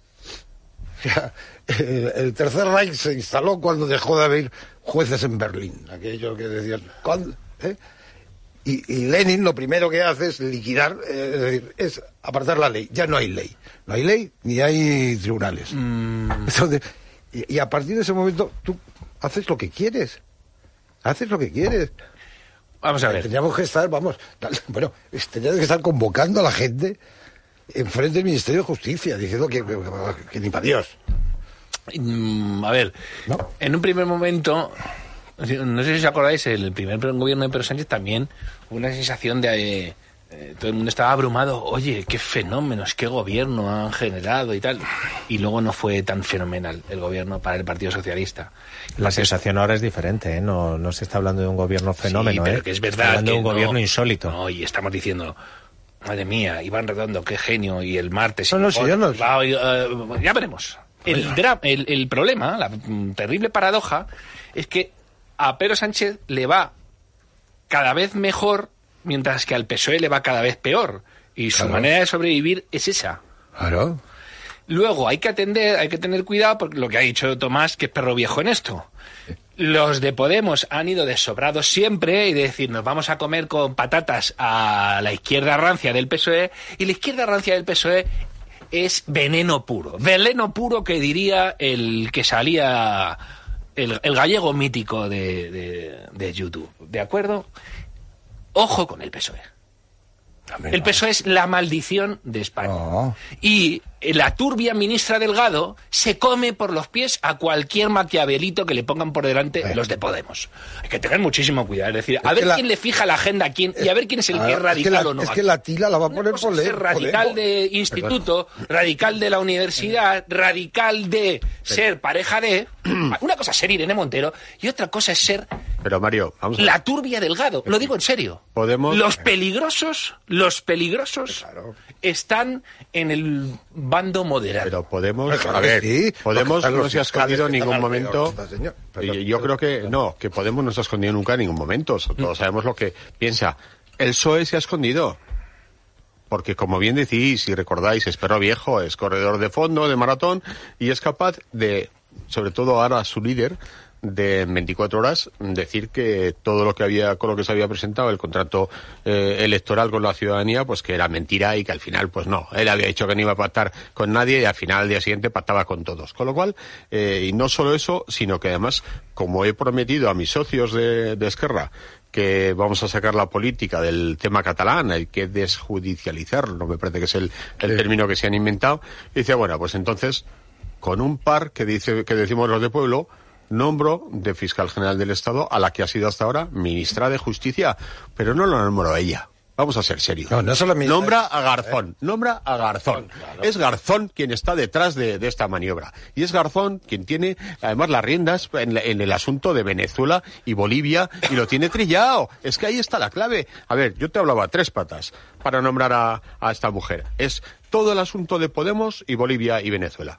O sea, el, el Tercer Reich se instaló cuando dejó de haber jueces en Berlín. Aquellos que decían... ¿cuándo? ¿Eh? Y, y Lenin lo primero que hace es liquidar, eh, es decir, es apartar la ley. Ya no hay ley. No hay ley ni hay tribunales. Mm. Entonces, y, y a partir de ese momento tú haces lo que quieres. Haces lo que quieres. Vamos a ver. Teníamos que estar, vamos, bueno, teníamos que estar convocando a la gente enfrente del Ministerio de Justicia, diciendo que, que, que ni para Dios. Mm, a ver, ¿no? En un primer momento... no sé si os acordáis, el primer gobierno de Pedro Sánchez también hubo una sensación de... Eh, eh, todo el mundo estaba abrumado, oye, qué fenómenos, qué gobierno han generado y tal. Y luego no fue tan fenomenal el gobierno para el Partido Socialista. La sensación ahora es diferente, ¿eh? No, no se está hablando de un gobierno fenómeno, sí, pero ¿eh? que es Se verdad está hablando que de un no, gobierno insólito. No, y estamos diciendo... Madre mía, Iván Redondo, qué genio, y el martes... No, no, si yo no... Va, uh, ya veremos. El, dra- el, el problema, la mm, terrible paradoja, es que a Pedro Sánchez le va cada vez mejor, mientras que al P S O E le va cada vez peor. Y su Claro. manera de sobrevivir es esa. Claro. Luego hay que atender, hay que tener cuidado, porque lo que ha dicho Tomás, que es perro viejo en esto. Los de Podemos han ido desobrados siempre y de decir, nos vamos a comer con patatas a la izquierda rancia del P S O E, y la izquierda rancia del P S O E es veneno puro. Veneno puro, que diría el que salía, el, el gallego mítico de, de, de YouTube. ¿De acuerdo? Ojo con el P S O E. El P S O E es la maldición de España. No. Y la turbia ministra Delgado se come por los pies a cualquier maquiavelito que le pongan por delante Eh. los de Podemos. Hay que tener muchísimo cuidado. Es decir, a Es ver que la- quién le fija la agenda a quién y a ver quién es el Ah, que es radical que la, o no. Es que la tila la va a Una poner cosa por es ser leer. radical de instituto, radical de la universidad, radical de ser pareja de... Una cosa es ser Irene Montero y otra cosa es ser Pero Mario, vamos a ver. la turbia Delgado. Lo digo en serio. Podemos- Los peligrosos, los peligrosos están en el bando moderado. Pero Podemos, Claro a que ver, sí, Podemos porque están no los se ha escondido en fiscales que ningún están momento. alrededor, señor. Perdón, Y yo creo que no, que Podemos no se ha escondido nunca en ningún momento. Todos sabemos lo que piensa. El P S O E se ha escondido. Porque, como bien decís y recordáis, es perro viejo, es corredor de fondo, de maratón, y es capaz de, sobre todo ahora su líder, de en veinticuatro horas decir que todo lo que había, con lo que se había presentado, el contrato eh, electoral con la ciudadanía, pues que era mentira y que al final, pues no, él había dicho que no iba a pactar con nadie y al final al día siguiente pactaba con todos. Con lo cual, eh, y no solo eso, sino que además, como he prometido a mis socios de, de Esquerra, que vamos a sacar la política del tema catalán, hay que desjudicializarlo, me parece que es el, el Sí. término que se han inventado, y dice, bueno, pues entonces, con un par que dice que decimos los de pueblo, nombro de fiscal general del Estado a la que ha sido hasta ahora ministra de Justicia, pero no lo nombro a ella. Vamos a ser serios. No, no solo ministra Nombra de a Garzón, nombra a Garzón. Es Garzón quien está detrás de, de esta maniobra. Y es Garzón quien tiene, además, las riendas en, la- en el asunto de Venezuela y Bolivia, y lo tiene trillado. Es que ahí está la clave. A ver, yo te hablaba tres patas para nombrar a, a esta mujer. Es todo el asunto de Podemos y Bolivia y Venezuela.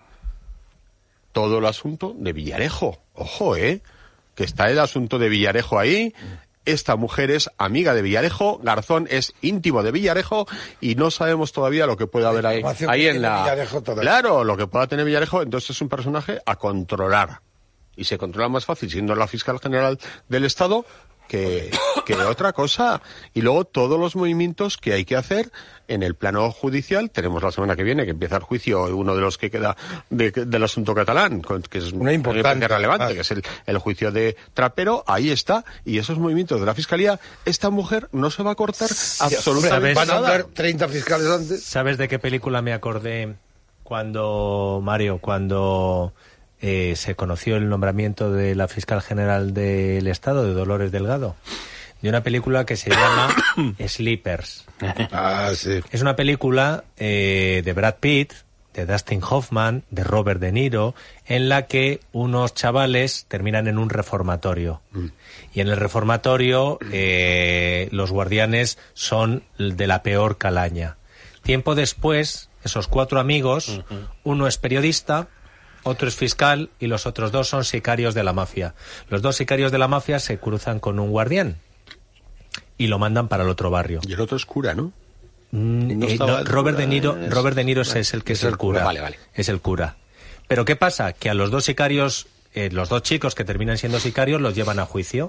Todo el asunto de Villarejo. Ojo, ¿eh? Que está el asunto de Villarejo ahí. Esta mujer es amiga de Villarejo, Garzón es íntimo de Villarejo y no sabemos todavía lo que puede haber ahí, información ahí que en tiene la... Villarejo todavía. Claro, lo que pueda tener Villarejo, entonces es un personaje a controlar. Y se controla más fácil siendo la fiscal general del Estado que, que otra cosa. Y luego todos los movimientos que hay que hacer en el plano judicial. Tenemos la semana que viene que empieza el juicio, uno de los que queda de- del asunto catalán, con- que es Una importante, muy relevante, además. que es el, el juicio de Trapero. Ahí está. Y esos movimientos de la Fiscalía, esta mujer no se va a cortar absolutamente ¿sabes? Van a nada. hablar treinta fiscales antes. ¿Sabes de qué película me acordé cuando, Mario, cuando eh, se conoció el nombramiento de la fiscal general del Estado, de Dolores Delgado? De una película que se llama Sleepers. Ah, sí. Es una película eh, de Brad Pitt, de Dustin Hoffman, de Robert De Niro, en la que unos chavales terminan en un reformatorio. Y en el reformatorio eh, los guardianes son de la peor calaña. Tiempo después, esos cuatro amigos, uno es periodista, otro es fiscal y los otros dos son sicarios de la mafia. Los dos sicarios de la mafia se cruzan con un guardián y lo mandan para el otro barrio. Y el otro es cura, ¿no? Mm, No eh, estaba no, el Robert cura, De Niro, es- Robert De Niro es, es el que es, el cura. Vale, vale. Es el cura. Pero ¿qué pasa? Que a los dos sicarios, eh, los dos chicos que terminan siendo sicarios, los llevan a juicio.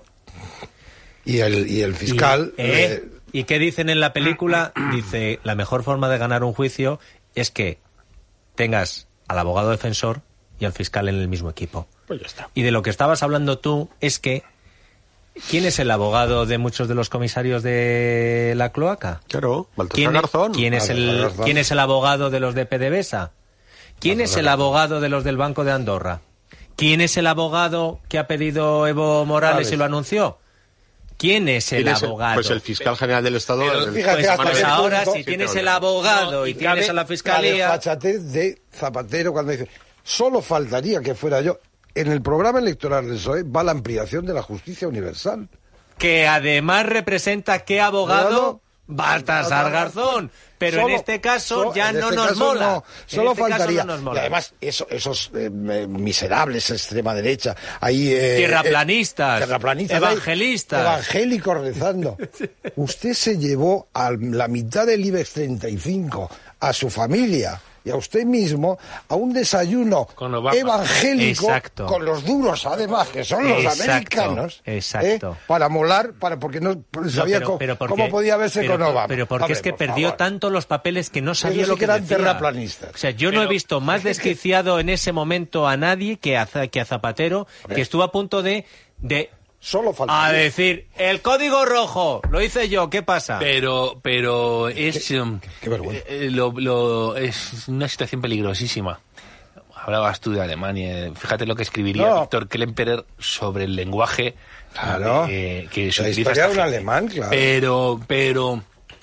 Y el, y el fiscal... Y, ¿eh? eh, ¿Y qué dicen en la película? Dice, la mejor forma de ganar un juicio es que tengas al abogado defensor y al fiscal en el mismo equipo. Pues ya está. Y de lo que estabas hablando tú es que ¿quién es el abogado de muchos de los comisarios de la cloaca? Claro, Baltasar ¿Quién, Garzón. ¿quién es Baltasar el, Garzón. ¿Quién es el abogado de los de PDVSA? ¿Quién es el abogado de los del Banco de Andorra? ¿Quién es el abogado que ha pedido Evo Morales y lo anunció? ¿Quién es el ¿Quién es abogado? El, pues el fiscal general del Estado. Pero, el, fíjate, pues, pues hasta ahora, punto, si tienes el abogado no, y tienes a la fiscalía... La desfachatez de Zapatero cuando dice, solo faltaría que fuera yo. En el programa electoral del P S O E va la ampliación de la justicia universal. Que además representa qué abogado... Baltasar Garzón. Pero solo, en este caso solo, ya en no este nos caso mola. No, solo este faltaría. No nos mola. Y además, eso, esos eh, miserables extrema derecha, ahí... Eh, Tierraplanistas. Eh, terraplanistas. Evangelistas. Ahí, evangélicos rezando. Usted se llevó a la mitad del IBEX treinta y cinco a su familia y a usted mismo a un desayuno evangélico. Exacto. Con los duros, además, que son los exacto, americanos. Exacto. ¿eh? Para molar, para porque no sabía no, pero, pero porque, cómo podía verse pero, con Obama. Pero porque Hombre, es que por perdió favor. tanto los papeles que no sabía sí lo que, que eran decía. terraplanistas. O sea, yo pero, no he visto más desquiciado en ese momento a nadie que a, que a Zapatero, Hombre. que estuvo a punto de... de Solo falta a decir, el código rojo, lo hice yo, ¿qué pasa? Pero, pero es, qué, qué, qué vergüenza. Eh, lo, lo, es una situación peligrosísima. Hablabas tú de Alemania, fíjate lo que escribiría no. Víctor Klemperer sobre el lenguaje claro. eh, que se la utiliza. Historia de un alemán, claro. Pero, pero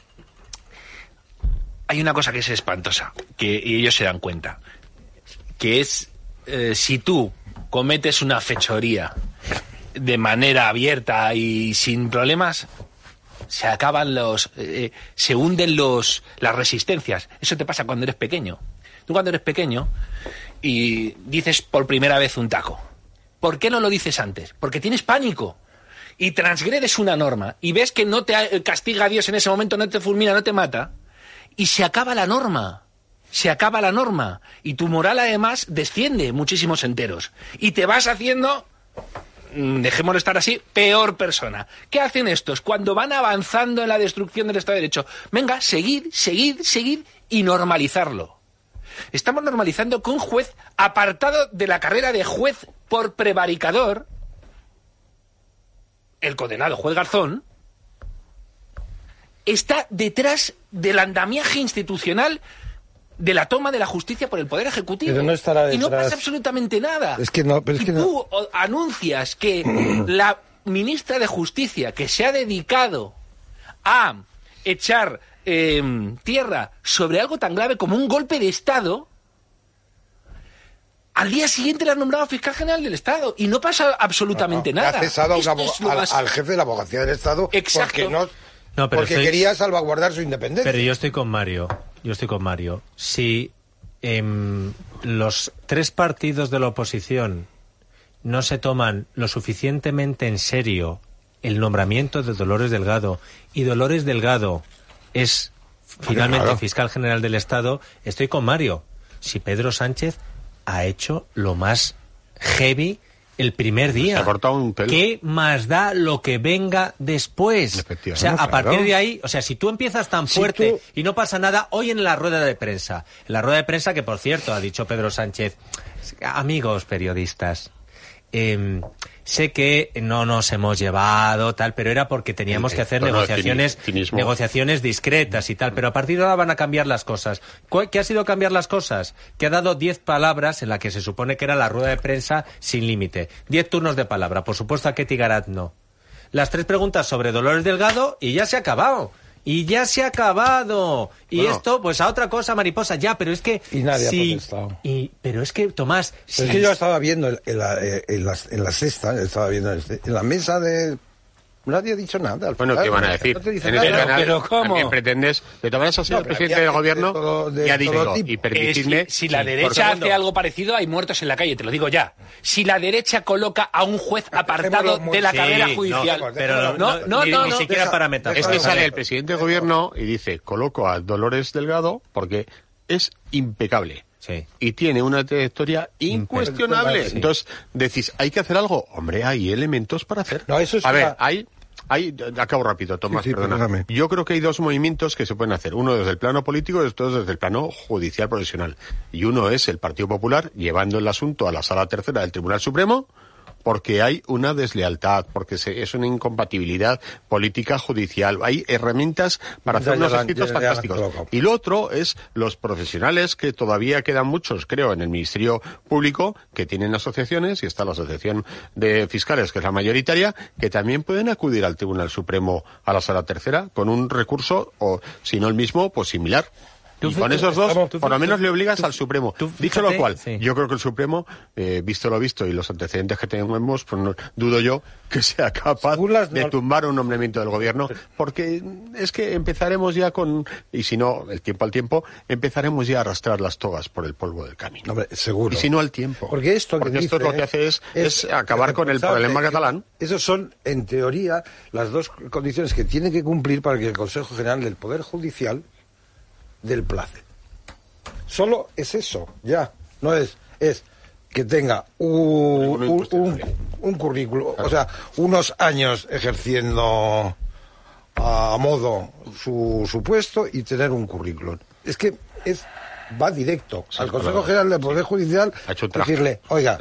hay una cosa que es espantosa, que y ellos se dan cuenta, que es eh, si tú cometes una fechoría de manera abierta y sin problemas, se acaban los... Eh, se hunden los las resistencias. Eso te pasa cuando eres pequeño. Tú cuando eres pequeño y dices por primera vez un taco. ¿Por qué no lo dices antes? Porque tienes pánico. Y transgredes una norma y ves que no te castiga a Dios en ese momento, no te fulmina, no te mata. Y se acaba la norma. Se acaba la norma. Y tu moral además desciende muchísimos enteros. Y te vas haciendo... dejémoslo estar así, peor persona. ¿Qué hacen estos cuando van avanzando en la destrucción del Estado de Derecho? Venga, seguid, seguid, seguid y normalizarlo. Estamos normalizando que un juez apartado de la carrera de juez por prevaricador, el condenado juez Garzón, está detrás del andamiaje institucional de la toma de la justicia por el Poder Ejecutivo. Pero no estará detrás... Y no pasa absolutamente nada. Es que no, pero es y que tú no... anuncias que la ministra de Justicia, que se ha dedicado a echar eh, tierra sobre algo tan grave como un golpe de Estado, al día siguiente la han nombrado fiscal general del Estado y no pasa absolutamente no, no, nada. Ha cesado es al, más... al jefe de la abogacía del Estado. Exacto. Porque no... No, pero porque estoy... quería salvaguardar su independencia. Pero yo estoy con Mario. Yo estoy con Mario. Si eh, los tres partidos de la oposición no se toman lo suficientemente en serio el nombramiento de Dolores Delgado, y Dolores Delgado es finalmente claro. fiscal general del Estado, estoy con Mario. Si Pedro Sánchez ha hecho lo más heavy el primer día. Se ha cortado un pelo. ¿Qué más da lo que venga después? O sea, a partir de ahí, o sea, si tú empiezas tan fuerte si tú... y no pasa nada, hoy en la rueda de prensa, en la rueda de prensa que, por cierto, ha dicho Pedro Sánchez, amigos periodistas, eh, sé que no nos hemos llevado tal, pero era porque teníamos que hacer no, negociaciones no, cinismo. negociaciones discretas y tal, pero a partir de ahora van a cambiar las cosas. ¿Qué ha sido cambiar las cosas? Que ha dado diez palabras en la que se supone que era la rueda de prensa sin límite. Diez turnos de palabra. Por supuesto a Ketty Garat no. Las tres preguntas sobre Dolores Delgado y ya se ha acabado. Y ya se ha acabado. Y bueno, esto, pues a otra cosa, mariposa, ya, pero es que... Y nadie sí, ha protestado. Y, pero es que, Tomás... Sí, es que yo estaba viendo en, en, la, en, la, en la sexta, estaba viendo en, en la mesa de... Nadie ha dicho nada. Bueno, ¿qué van a decir? No te dice en nada. este canal, pero ¿cómo? También pretendes... De todas maneras, ha sido No, el presidente del gobierno todo, de, y ha dicho, y permitidme... Eh, si, si la sí, derecha hace algo parecido, hay muertos en la calle, te lo digo ya. Si la derecha coloca a un juez apartado de la sí, carrera judicial... No, pero no, no, no, ni, no, ni no, siquiera no, para metáforas. Es que sale el presidente del gobierno y dice, coloco a Dolores Delgado porque es impecable. Sí. Y tiene una trayectoria incuestionable. Sí. Entonces, decís, ¿hay que hacer algo? Hombre, hay elementos para hacer. No, eso es a una... ver, hay... Hay, acabo rápido, Tomás, sí, sí, perdona. perdóname. Yo creo que hay dos movimientos que se pueden hacer. Uno desde el plano político y otro desde el plano judicial profesional. Y uno es el Partido Popular llevando el asunto a la Sala Tercera del Tribunal Supremo, porque hay una deslealtad, porque se, es una incompatibilidad política judicial. Hay herramientas para hacer unos escritos ya, ya, fantásticos. Ya, ya, y lo otro es los profesionales, que todavía quedan muchos, creo, en el Ministerio Público, que tienen asociaciones, y está la Asociación de Fiscales, que es la mayoritaria, que también pueden acudir al Tribunal Supremo, a la Sala Tercera, con un recurso, o si no el mismo, pues similar. Y con esos dos, vamos, por lo menos le obligas tú, al Supremo. Tú, fíjate, dicho lo cual, sí. Yo creo que el Supremo, eh, visto lo visto y los antecedentes que tenemos, pues no, dudo yo que sea capaz de tumbar un nombramiento del gobierno, porque es que empezaremos ya con, y si no, el tiempo al tiempo, empezaremos ya a arrastrar las togas por el polvo del camino. Hombre, seguro. Y si no al tiempo. Porque esto, porque que esto dice, lo que hace es, es, es acabar con el problema catalán. Esos son, en teoría, las dos condiciones que tiene que cumplir para que el Consejo General del Poder Judicial del place. Solo es eso, ya. No es, es que tenga un, un, un, un currículo, o sea, unos años ejerciendo a modo su, su puesto y tener un currículum. Es que es va directo sí, al Consejo claro. General del Poder Judicial decirle, oiga,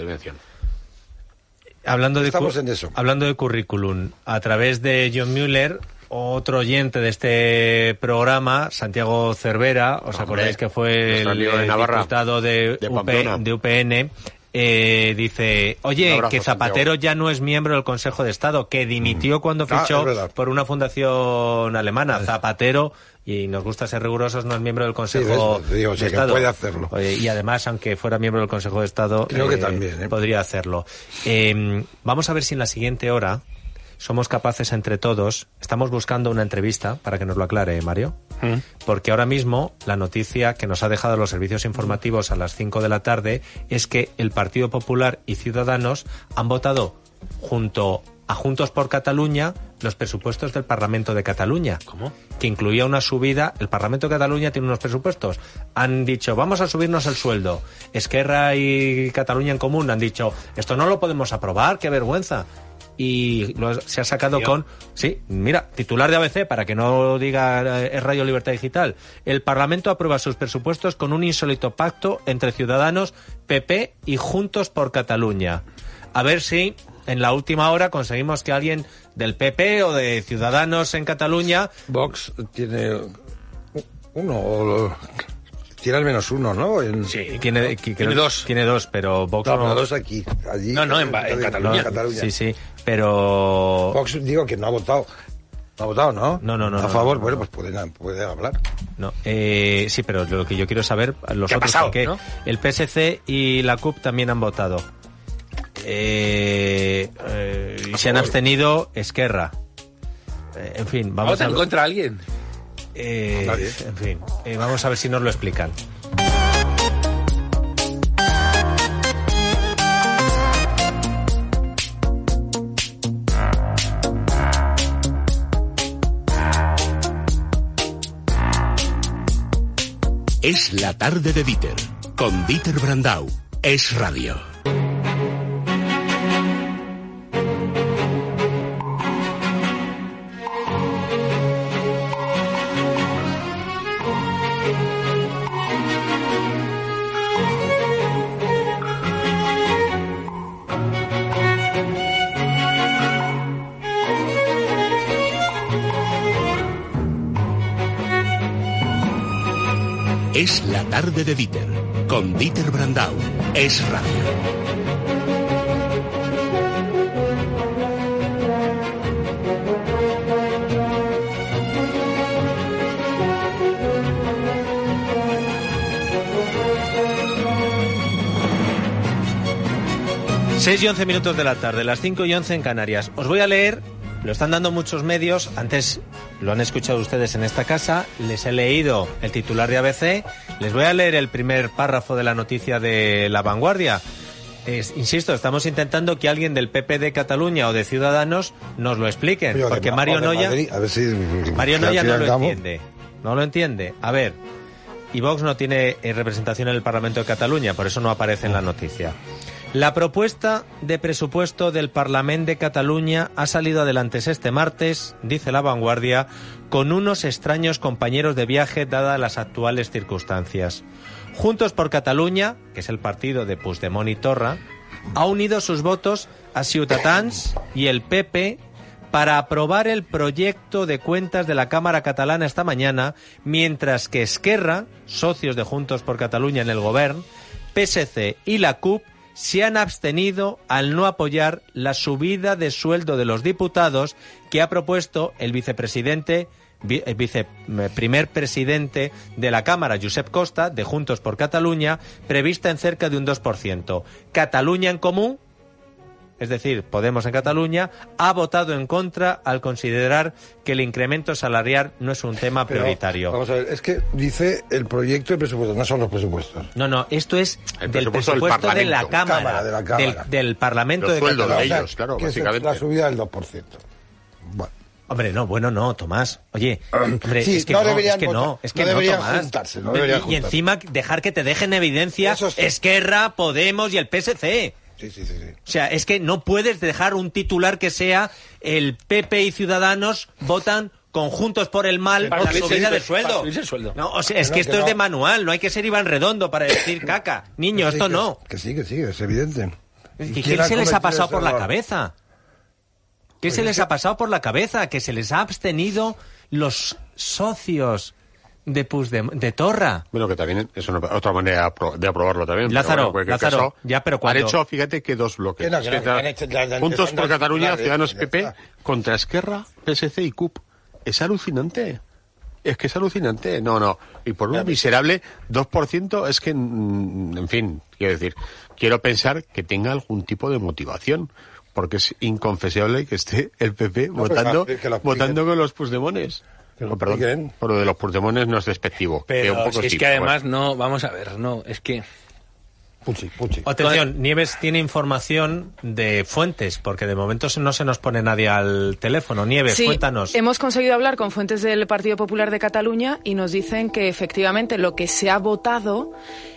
hablando de estamos en eso. Hablando de currículum, a través de John Mueller, otro oyente de este programa, Santiago Cervera, os Hombre, acordáis que fue el, el Navarra, diputado de, de, U P, de U P N, eh, dice, oye, abrazo, que Zapatero Santiago. Ya no es miembro del Consejo de Estado, que dimitió mm. cuando fichó ah, por una fundación alemana. Es. Zapatero, y nos gusta ser rigurosos, no es miembro del Consejo sí, digo, de sí, Estado. Que puede hacerlo. Oye, y además, aunque fuera miembro del Consejo de Estado, creo eh, que también, ¿eh? podría hacerlo. Eh, vamos a ver si en la siguiente hora somos capaces entre todos, estamos buscando una entrevista, para que nos lo aclare, Mario, ¿Mm? Porque ahora mismo la noticia que nos ha dejado los servicios informativos a las cinco de la tarde es que el Partido Popular y Ciudadanos han votado junto a Juntos por Cataluña los presupuestos del Parlamento de Cataluña. ¿Cómo? Que incluía una subida. El Parlamento de Cataluña tiene unos presupuestos. Han dicho, vamos a subirnos el sueldo. Esquerra y Cataluña en Común han dicho, esto no lo podemos aprobar, qué vergüenza. Y lo, se ha sacado Tío. con... Sí, mira, titular de A B C, para que no diga es Radio Libertad Digital. El Parlamento aprueba sus presupuestos con un insólito pacto entre Ciudadanos, P P y Juntos por Cataluña. A ver si en la última hora conseguimos que alguien del P P o de Ciudadanos en Cataluña... Vox tiene uno... Tiene al menos uno, ¿no? En, sí, tiene, ¿no? tiene Tiene dos. Tiene dos, pero Vox no. no... No, dos aquí. Allí, no, no, en, en, en Cataluña. En Cataluña. Sí, sí, pero... Vox, digo que no ha votado. No ha votado, ¿no? No, no, no. A no, favor, no, bueno, no. pues pueden, pueden hablar. No, eh, sí, pero lo que yo quiero saber, los ¿Qué otros, ha pasado, porque ¿no? el P S C y la C U P también han votado. Eh, eh, y se han abstenido Esquerra. Eh, en fin, vamos ¿Votan a ver... contra alguien? Eh, en fin, eh, vamos a ver si nos lo explican. Es la tarde de Dieter, con Dieter Brandau. Es Radio. Es la tarde de Dieter, con Dieter Brandau. Es Radio. seis y once minutos de la tarde, las cinco y once en Canarias. Os voy a leer, lo están dando muchos medios, antes lo han escuchado ustedes en esta casa, les he leído el titular de A B C, les voy a leer el primer párrafo de la noticia de La Vanguardia. Es, insisto, estamos intentando que alguien del P P de Cataluña o de Ciudadanos nos lo expliquen, Yo, porque Mario Noya, Madrid, a ver si, Mario Noya no lo cabo. entiende, no lo entiende. A ver, y Vox no tiene representación en el Parlamento de Cataluña, por eso no aparece en la noticia. La propuesta de presupuesto del Parlament de Cataluña ha salido adelante este martes, dice La Vanguardia, con unos extraños compañeros de viaje dadas las actuales circunstancias. Juntos por Cataluña, que es el partido de Puigdemont y Torra, ha unido sus votos a Ciutadans y el P P para aprobar el proyecto de cuentas de la Cámara catalana esta mañana, mientras que Esquerra, socios de Juntos por Cataluña en el Govern, P S C y la C U P se han abstenido al no apoyar la subida de sueldo de los diputados que ha propuesto el vicepresidente, el vice, primer presidente de la Cámara, Josep Costa, de Juntos por Cataluña, prevista en cerca de un dos por ciento. Cataluña en Comú, es decir, Podemos en Cataluña, ha votado en contra al considerar que el incremento salarial no es un tema Pero, prioritario. Vamos a ver, es que dice el proyecto de presupuesto, no son los presupuestos. No, no, esto es El del presupuesto presupuesto del de la Parlamento. Cámara, Cámara, de la Cámara. Del, del Parlamento Los de sueldos de Cataluña. ellos, claro, que es básicamente. la subida del dos por ciento. Bueno. Hombre, no, bueno, no, Tomás. Oye, hombre, Sí, es que no no, deberían es que votar, no, es que no no, deberían Tomás. juntarse, no Y- deberían y, juntarse. encima dejar que te dejen en evidencia Eso sí. Esquerra, Podemos y el P S C. Sí, sí, sí, sí. O sea, es que no puedes dejar un titular que sea el P P y Ciudadanos votan conjuntos por el mal Para la subirse subida el- de para sueldo. subirse el sueldo. No, o sea, es Que no, que esto que es no. de manual, no hay que ser Iván Redondo para decir caca. Niño, Que sí, esto que- no. Que sí, que sí, es evidente. ¿Qué, ¿Y qué quién ha se les ha cometido pasado ese por la error? cabeza? ¿Qué se les ha pasado por la cabeza? Que se les ha abstenido los socios de Puigdemont, de Torra. Bueno, que también es una, otra manera de apro- de aprobarlo también. Lázaro, pero bueno, Lázaro, caso, ya, pero han cuando- hecho, fíjate que dos bloques. Que no, que no, que han hecho ya- ya Juntos empezando por a Cataluña, titular, Ciudadanos ya P P, está. contra Esquerra, P S C y C U P. Es alucinante. Es que es alucinante. No, no. Y por un miserable dos por ciento es que, mm, en fin, quiero decir, quiero pensar que tenga algún tipo de motivación. Porque es inconfesable que esté el P P No, votando, pero que lo expliquen. votando con los Puigdemones. Que lo Oh, perdón, expliquen. por lo de los Puigdemones no es despectivo. que Pero un poco si es sí, que pero además bueno. no, vamos a ver, no, es que... Puchi, puchi. Atención, Nieves tiene información de fuentes, porque de momento no se nos pone nadie al teléfono. Nieves, Sí, cuéntanos. hemos conseguido hablar con fuentes del Partido Popular de Cataluña y nos dicen que efectivamente lo que se ha votado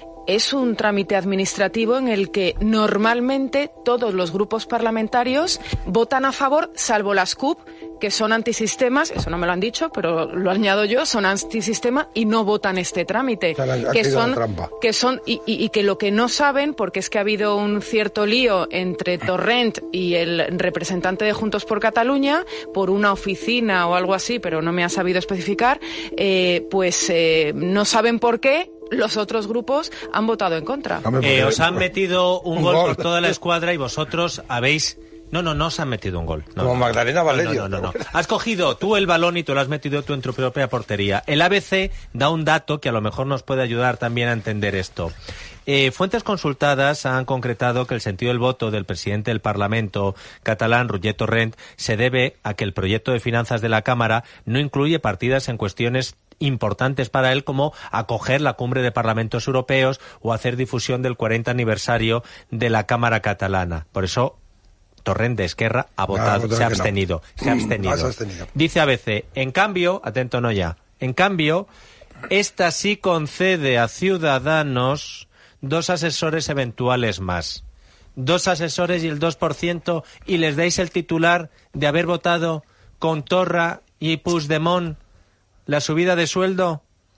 es un trámite administrativo en el que normalmente todos los grupos parlamentarios votan a favor, salvo las C U P, que son antisistemas, eso no me lo han dicho, pero lo añado yo, son antisistema y no votan este trámite. O sea, la- ha que sido la son, trampa. que son y, y- y que lo que no saben, porque es que ha habido un cierto lío entre Torrent y el representante de Juntos por Cataluña por una oficina o algo así, pero no me ha sabido especificar, eh, pues eh, no saben por qué los otros grupos han votado en contra. Eh, os han metido un, Un gol, gol. por toda la escuadra y vosotros habéis... No, no, no os han metido un gol. No, Como no, Magdalena no, Valerio. No, no, no, no. Has cogido tú el balón y tú lo has metido tú en tu propia portería. El A B C da un dato que a lo mejor nos puede ayudar también a entender esto. Eh, fuentes consultadas han concretado que el sentido del voto del presidente del Parlamento catalán, Roger Torrent, se debe a que el proyecto de finanzas de la Cámara no incluye partidas en cuestiones importantes para él, como acoger la cumbre de parlamentos europeos o hacer difusión del cuarenta aniversario de la Cámara catalana. Por eso Torrent de Esquerra ha votado, votado se ha que no. abstenido, se ha Mm, abstenido. has abstenido. Dice A B C, en cambio, atento no ya, en cambio, esta sí concede a Ciudadanos dos asesores eventuales más. Dos asesores y el dos por ciento, y les dais el titular de haber votado con Torra y Puigdemont la subida de sueldo,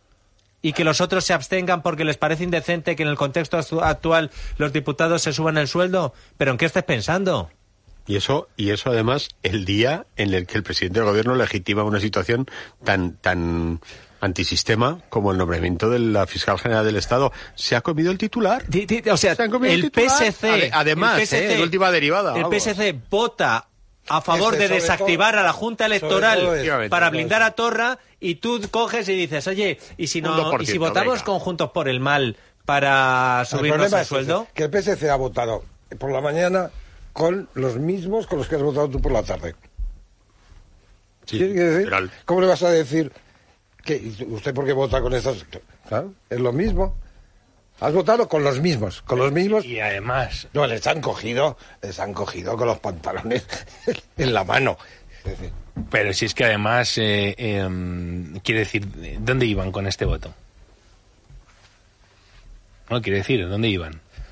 y que los otros se abstengan porque les parece indecente que en el contexto actu- actual los diputados se suban el sueldo. ¿Pero en qué estáis pensando? Y eso, y eso además, el día en el que el presidente del gobierno legitima una situación tan, tan antisistema como el nombramiento de la fiscal general del Estado. Se ha comido el titular. Di- di- O sea, Se han comido el titular. P S C... Ade- Además, el P S C eh, en última derivada. El vamos. P S C vota a favor Ese, de sobre desactivar todo- a la Junta sobre Electoral todo eso. para Sobre blindar a Torra, y tú coges y dices, oye, ¿y si, Un no, dos por y si ciento, votamos venga. conjuntos por el mal para El subirnos problema el es sueldo? ese, que el P S C ha votado por la mañana con los mismos con los que has votado tú por la tarde. Sí, ¿Qué quiere decir? literal. ¿Cómo le vas a decir que y usted por qué vota con estos? ¿Claro? Es lo mismo. Has votado con los mismos, con los mismos. Y además... No, les han cogido, les han cogido con los pantalones en la mano. Es decir, Pero si es que además, eh, eh, quiere decir, ¿dónde iban con este voto? No, quiere decir, ¿dónde iban?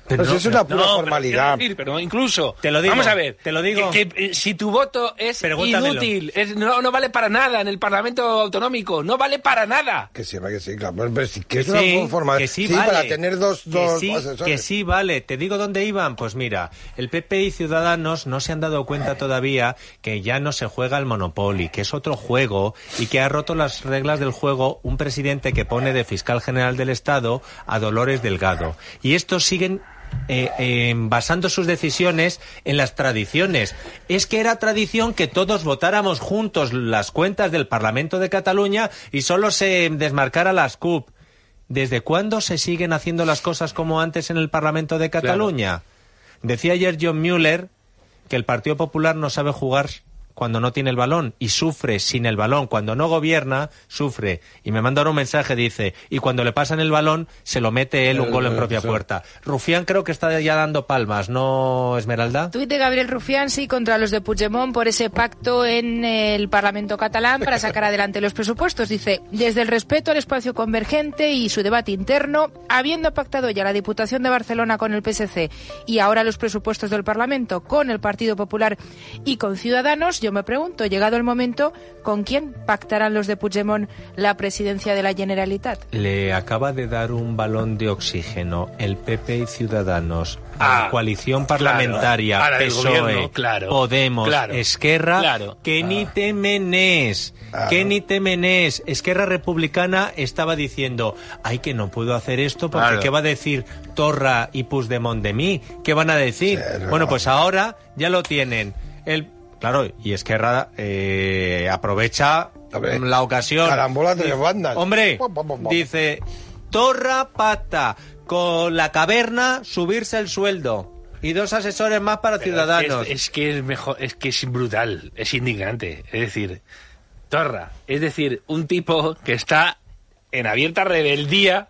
Pero pues no, es una pura no, formalidad. Pero, pero incluso, te lo digo, vamos a ver, te lo digo. Que, que, si tu voto es inútil, es, no, no vale para nada en el Parlamento Autonómico, no vale para nada. Que sí, que sí, claro. Pero sí, que, que es sí, una forma que sí, sí vale. para tener dos, dos que sí, asesores. Que sí, vale. Te digo dónde iban. Pues mira, el P P y Ciudadanos no se han dado cuenta todavía que ya no se juega al Monopoly, que es otro juego y que ha roto las reglas del juego un presidente que pone de fiscal general del Estado a Dolores Delgado. Y estos siguen Eh, eh, basando sus decisiones en las tradiciones. Es que era tradición que todos votáramos juntos las cuentas del Parlamento de Cataluña y solo se desmarcara las C U P. ¿Desde cuándo se siguen haciendo las cosas como antes en el Parlamento de Cataluña? Claro. Decía ayer John Mueller que el Partido Popular no sabe jugar cuando no tiene el balón y sufre sin el balón. Cuando no gobierna, sufre. Y me mandaron un mensaje, dice, y cuando le pasan el balón, se lo mete él un gol en propia puerta. Rufián creo que está ya dando palmas, ¿no, Esmeralda? Tuit de Gabriel Rufián, sí, contra los de Puigdemont por ese pacto en el Parlamento catalán para sacar adelante los presupuestos. Dice, desde el respeto al espacio convergente y su debate interno, habiendo pactado ya la Diputación de Barcelona con el P S C y ahora los presupuestos del Parlamento con el Partido Popular y con Ciudadanos, yo me pregunto, llegado el momento, ¿con quién pactarán los de Puigdemont la presidencia de la Generalitat? Le acaba de dar un balón de oxígeno el P P y Ciudadanos a la ah, coalición parlamentaria, claro, P S O E, gobierno, claro, Podemos, claro, Esquerra, claro. que ah. ni te menés, ah. que ni te menés. Esquerra Republicana estaba diciendo, ay, que no puedo hacer esto porque claro. ¿qué va a decir Torra y Puigdemont de mí? ¿Qué van a decir? Sí, bueno, pues ahora ya lo tienen. El Claro, y Esquerra eh, aprovecha ver, la ocasión. Carambola de bandas. Hombre, dice, Torra pata con la caverna subirse el sueldo y dos asesores más para Pero Ciudadanos. Es, es que es mejor, es que es brutal, es indignante. Es decir, Torra, es decir, un tipo que está en abierta rebeldía,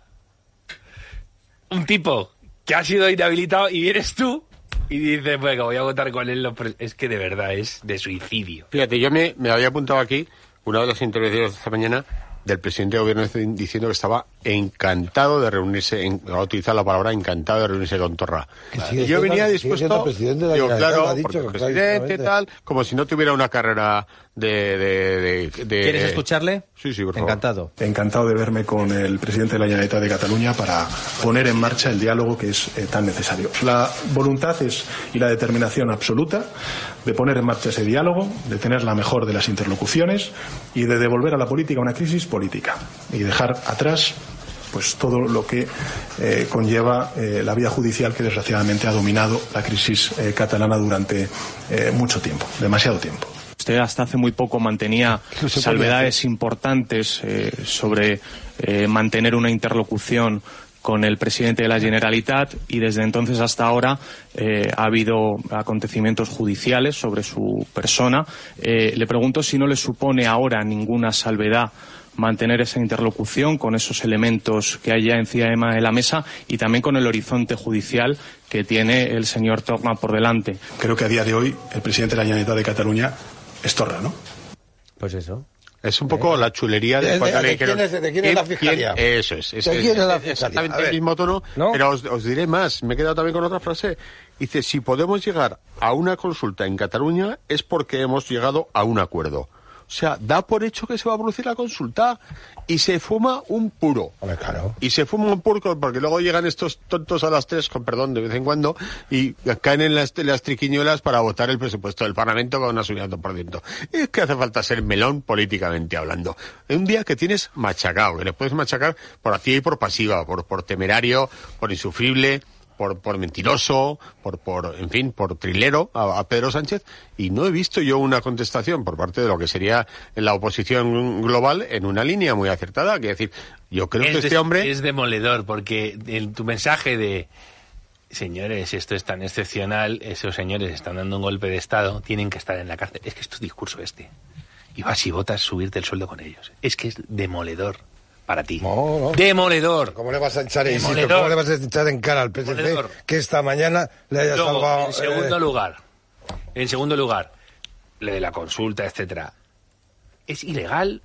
un tipo que ha sido inhabilitado y vienes tú y dice, bueno, voy a votar con él. Es que de verdad es de suicidio. Fíjate, yo me, me había apuntado aquí una de las intervenciones de esta mañana del presidente de gobierno diciendo que estaba encantado de reunirse, en, va a utilizar la palabra encantado de reunirse con Torra. Sí, y yo venía dispuesto, presidente de digo, claro, dicho, porque presidente tal, como si no tuviera una carrera de... de, de, de ¿Quieres escucharle? Sí, sí, por favor. Encantado. Encantado de verme con el presidente de la Generalitat de Cataluña para poner en marcha el diálogo que es eh, tan necesario. La voluntad es y la determinación absoluta de poner en marcha ese diálogo, de tener la mejor de las interlocuciones y de devolver a la política una crisis política y dejar atrás pues todo lo que eh, conlleva eh, la vía judicial que desgraciadamente ha dominado la crisis eh, catalana durante eh, mucho tiempo, demasiado tiempo. Usted hasta hace muy poco mantenía salvedades importantes eh, sobre eh, mantener una interlocución con el presidente de la Generalitat y desde entonces hasta ahora eh, ha habido acontecimientos judiciales sobre su persona. Eh, le pregunto si no le supone ahora ninguna salvedad mantener esa interlocución con esos elementos que hay ya encima de la mesa y también con el horizonte judicial que tiene el señor Torra por delante. Creo que a día de hoy el presidente de la Generalitat de Cataluña es Torra, ¿no? Pues eso. Es un poco eh. la chulería de... ¿De, de, de, quién, es, ¿De quién es la fiscalía? ¿Quién? Eso es. es ¿De quién es la fiscalía? Exactamente el mismo tono, ¿no? Pero os, os diré más. Me he quedado también con otra frase. Dice, si podemos llegar a una consulta en Cataluña es porque hemos llegado a un acuerdo. O sea, da por hecho que se va a producir la consulta y se fuma un puro. Hombre, claro. Y se fuma un puro porque luego llegan estos tontos a las tres, con perdón, de vez en cuando, y caen en las, las triquiñuelas para votar el presupuesto del Parlamento con una subida del dos por ciento. Es que hace falta ser melón políticamente hablando. Un día que tienes machacado, que le puedes machacar por activa y por pasiva, por, por temerario, por insufrible, por por mentiroso, por por en fin, por trilero a, a Pedro Sánchez, y no he visto yo una contestación por parte de lo que sería la oposición global en una línea muy acertada, que decir, yo creo es que este de, hombre es demoledor, porque en tu mensaje de señores, esto es tan excepcional, esos señores están dando un golpe de estado, tienen que estar en la cárcel. Es que esto es discurso este. Y vas y votas subirte el sueldo con ellos. Es que es demoledor. Para ti. No, no. Demoledor. ¿Cómo le vas a echar, insisto, ¿cómo le vas a echar en cara al P S C Demoledor. Que esta mañana le haya Luego, salvado? En segundo eh... lugar, en segundo lugar, lo de la consulta, etcétera. Es ilegal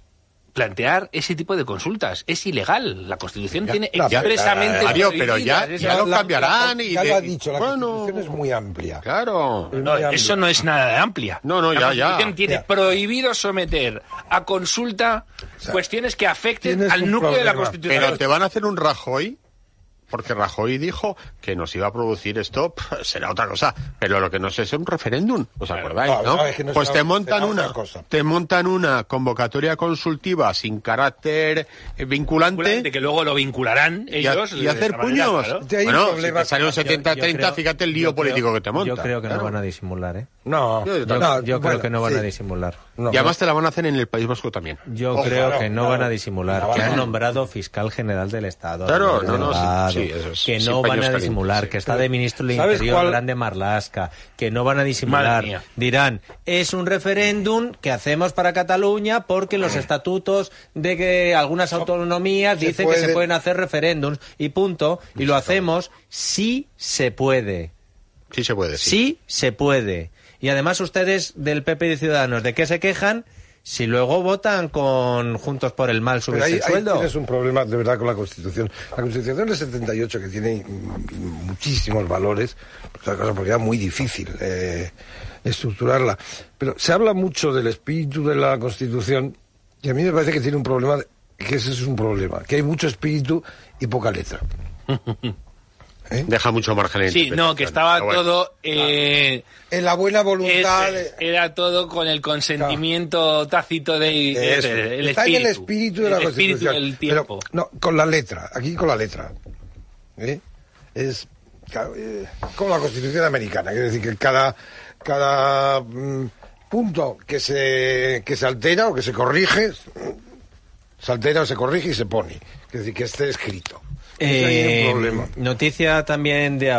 plantear ese tipo de consultas. Es ilegal. La Constitución Ya, tiene no, expresamente... Mario, pero ya, prohibidas ya lo La- cambiarán. la- y ya de- lo ha dicho, la bueno, Constitución es muy amplia. Claro. Es No, muy amplia. eso no es nada de amplia. No, no, la ya, ya. Constitución tiene Ya. prohibido someter a consulta sea, cuestiones que afecten tienes al un núcleo de la problema. Constitución. Pero te van a hacer un Rajoy, porque Rajoy dijo que nos iba a producir esto, pff, será otra cosa. Pero lo que no sé es un referéndum, ¿os acordáis, No, no? no, es que no Pues será- te montan será una, otra cosa. te montan una convocatoria consultiva sin carácter eh, vinculante, De que luego lo vincularán y, a- ellos. y de hacer esta manera, puños. claro. Te hay un Bueno, si problema te sale un que- setenta treinta, creo- fíjate el lío yo creo- político que te monta. Yo creo que claro. no van a disimular, ¿eh? No, Yo- Yo, no, yo creo bueno, que no van a sí. disimular. No, Y además te la van a hacer en el País Vasco también. Yo Ojalá, creo que no claro. van a disimular, La que van a- han nombrado fiscal general del Estado. Claro, al no, no, sí, delegado, sí, eso es, que sin no van paños a calientes, disimular, sí. que está de ministro del ¿Sabes Interior cuál? Grande Marlaska, que no van a disimular. Madre mía. Dirán, es un referéndum que hacemos para Cataluña porque los estatutos de que algunas autonomías Se dicen que se puede- pueden hacer referéndums y punto, y lo hacemos si se puede. Sí se puede, sí. Sí se puede. Y además ustedes del P P y de Ciudadanos, ¿de qué se quejan? Si luego votan con Juntos por el Mal Pero subirse ahí, el ahí sueldo. tienes un problema de verdad con la Constitución. La Constitución del setenta y ocho, que tiene mm, muchísimos valores, por otra cosa, porque era muy difícil eh, estructurarla. Pero se habla mucho del espíritu de la Constitución y a mí me parece que tiene un problema, de- que ese es un problema, que hay mucho espíritu y poca letra. ¿Eh? Deja mucho margen de Sí, no, que estaba Pero bueno. todo... eh, En la buena voluntad... es- era todo con el consentimiento tácito de... de eso. de- el Está en el espíritu. espíritu de la El espíritu Constitución. del tiempo. Pero, no, con la letra, aquí con la letra. ¿Eh? Es claro, eh, como la Constitución americana, quiere decir que cada, cada mm, punto que se, que se altera o que se corrige, se altera o se corrige y se pone. Es decir, que esté escrito. Ese ahí es Eh, un problema. noticia también de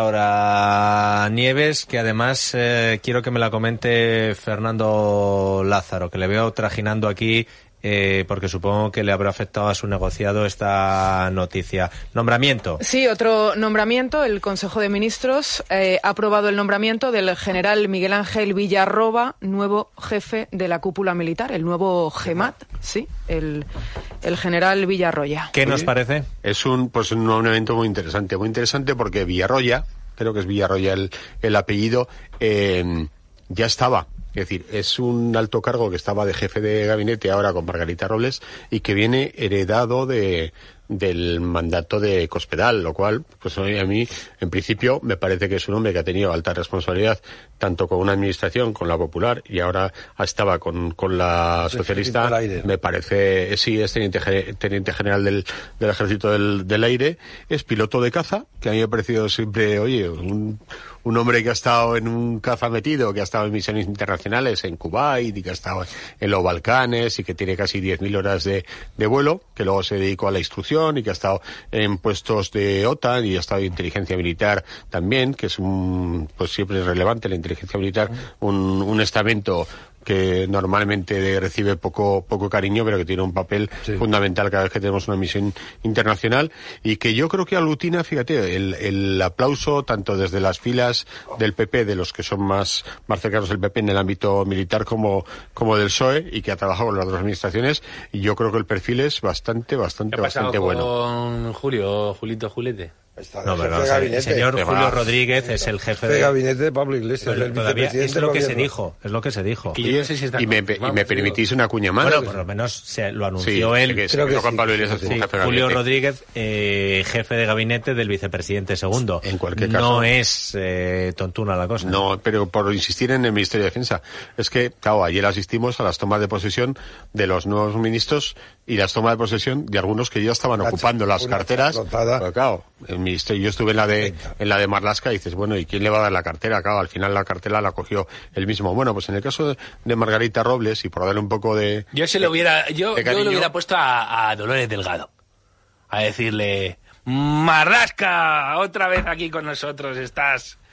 ahora, Nieves, que además eh, quiero que me la comente Fernando Lázaro, que le veo trajinando aquí, eh, porque supongo que le habrá afectado a su negociado esta noticia. Nombramiento. Sí, otro nombramiento. El Consejo de Ministros eh, ha aprobado el nombramiento del general Miguel Ángel Villarroba, nuevo jefe de la cúpula militar, el nuevo GEMAT, sí, el, el general Villarroya. ¿Qué nos parece? Es un, pues, un evento muy interesante, muy interesante porque Villarroya, creo que es Villarroya el, el apellido, eh, ya estaba. Es decir, es un alto cargo que estaba de jefe de gabinete ahora con Margarita Robles y que viene heredado de del mandato de Cospedal, lo cual, pues a mí, en principio, me parece que es un hombre que ha tenido alta responsabilidad, tanto con una administración, con la popular, y ahora estaba con, con la socialista. Me parece, sí, es teniente, ge- teniente general del, del Ejército del, del Aire, es piloto de caza, que a mí me ha parecido siempre, oye, un, un hombre que ha estado en un caza metido, que ha estado en misiones internacionales en Kuwait y que ha estado en los Balcanes y que tiene casi diez mil horas de, de vuelo, que luego se dedicó a la instrucción y que ha estado en puestos de OTAN y ha estado en inteligencia militar también, que es un, pues siempre es relevante la inteligencia militar, un, un estamento que normalmente recibe poco poco cariño, pero que tiene un papel sí. fundamental cada vez que tenemos una misión internacional y que yo creo que aglutina, fíjate, el, el aplauso tanto desde las filas del P P, de los que son más, más cercanos del P P en el ámbito militar, como, como del P S O E, y que ha trabajado con las dos administraciones, y yo creo que el perfil es bastante, bastante, bastante con bueno. Con Julio, Julito Julete. No, pero no, el señor Julio Rodríguez es el jefe de, de gabinete de Pablo Iglesias, pero el todavía vicepresidente es lo que del se gobierno. dijo, es lo que se dijo. Y, no sé si y me, y me permitís una cuña más. Bueno, por lo menos se lo anunció sí, él. Que, Creo que con sí, Pablo Iglesias sí, sí, jefe de Julio gabinete. Rodríguez, eh, jefe de gabinete del vicepresidente segundo. En cualquier caso. No es eh, tontuna la cosa. No, pero por insistir en el Ministerio de Defensa. Es que, claro, ayer asistimos a las tomas de posesión de los nuevos ministros y las tomas de posesión de algunos que ya estaban ocupando las carteras. Pero, claro, el ministerio, yo estuve en la de en la de Marlaska y dices, bueno, ¿y quién le va a dar la cartera? Claro, al final la cartera la cogió él mismo. Bueno, pues en el caso de, de Margarita Robles, y por darle un poco de... Yo se lo hubiera, yo, de yo lo hubiera puesto a, a Dolores Delgado. A decirle, Marlaska, otra vez aquí con nosotros estás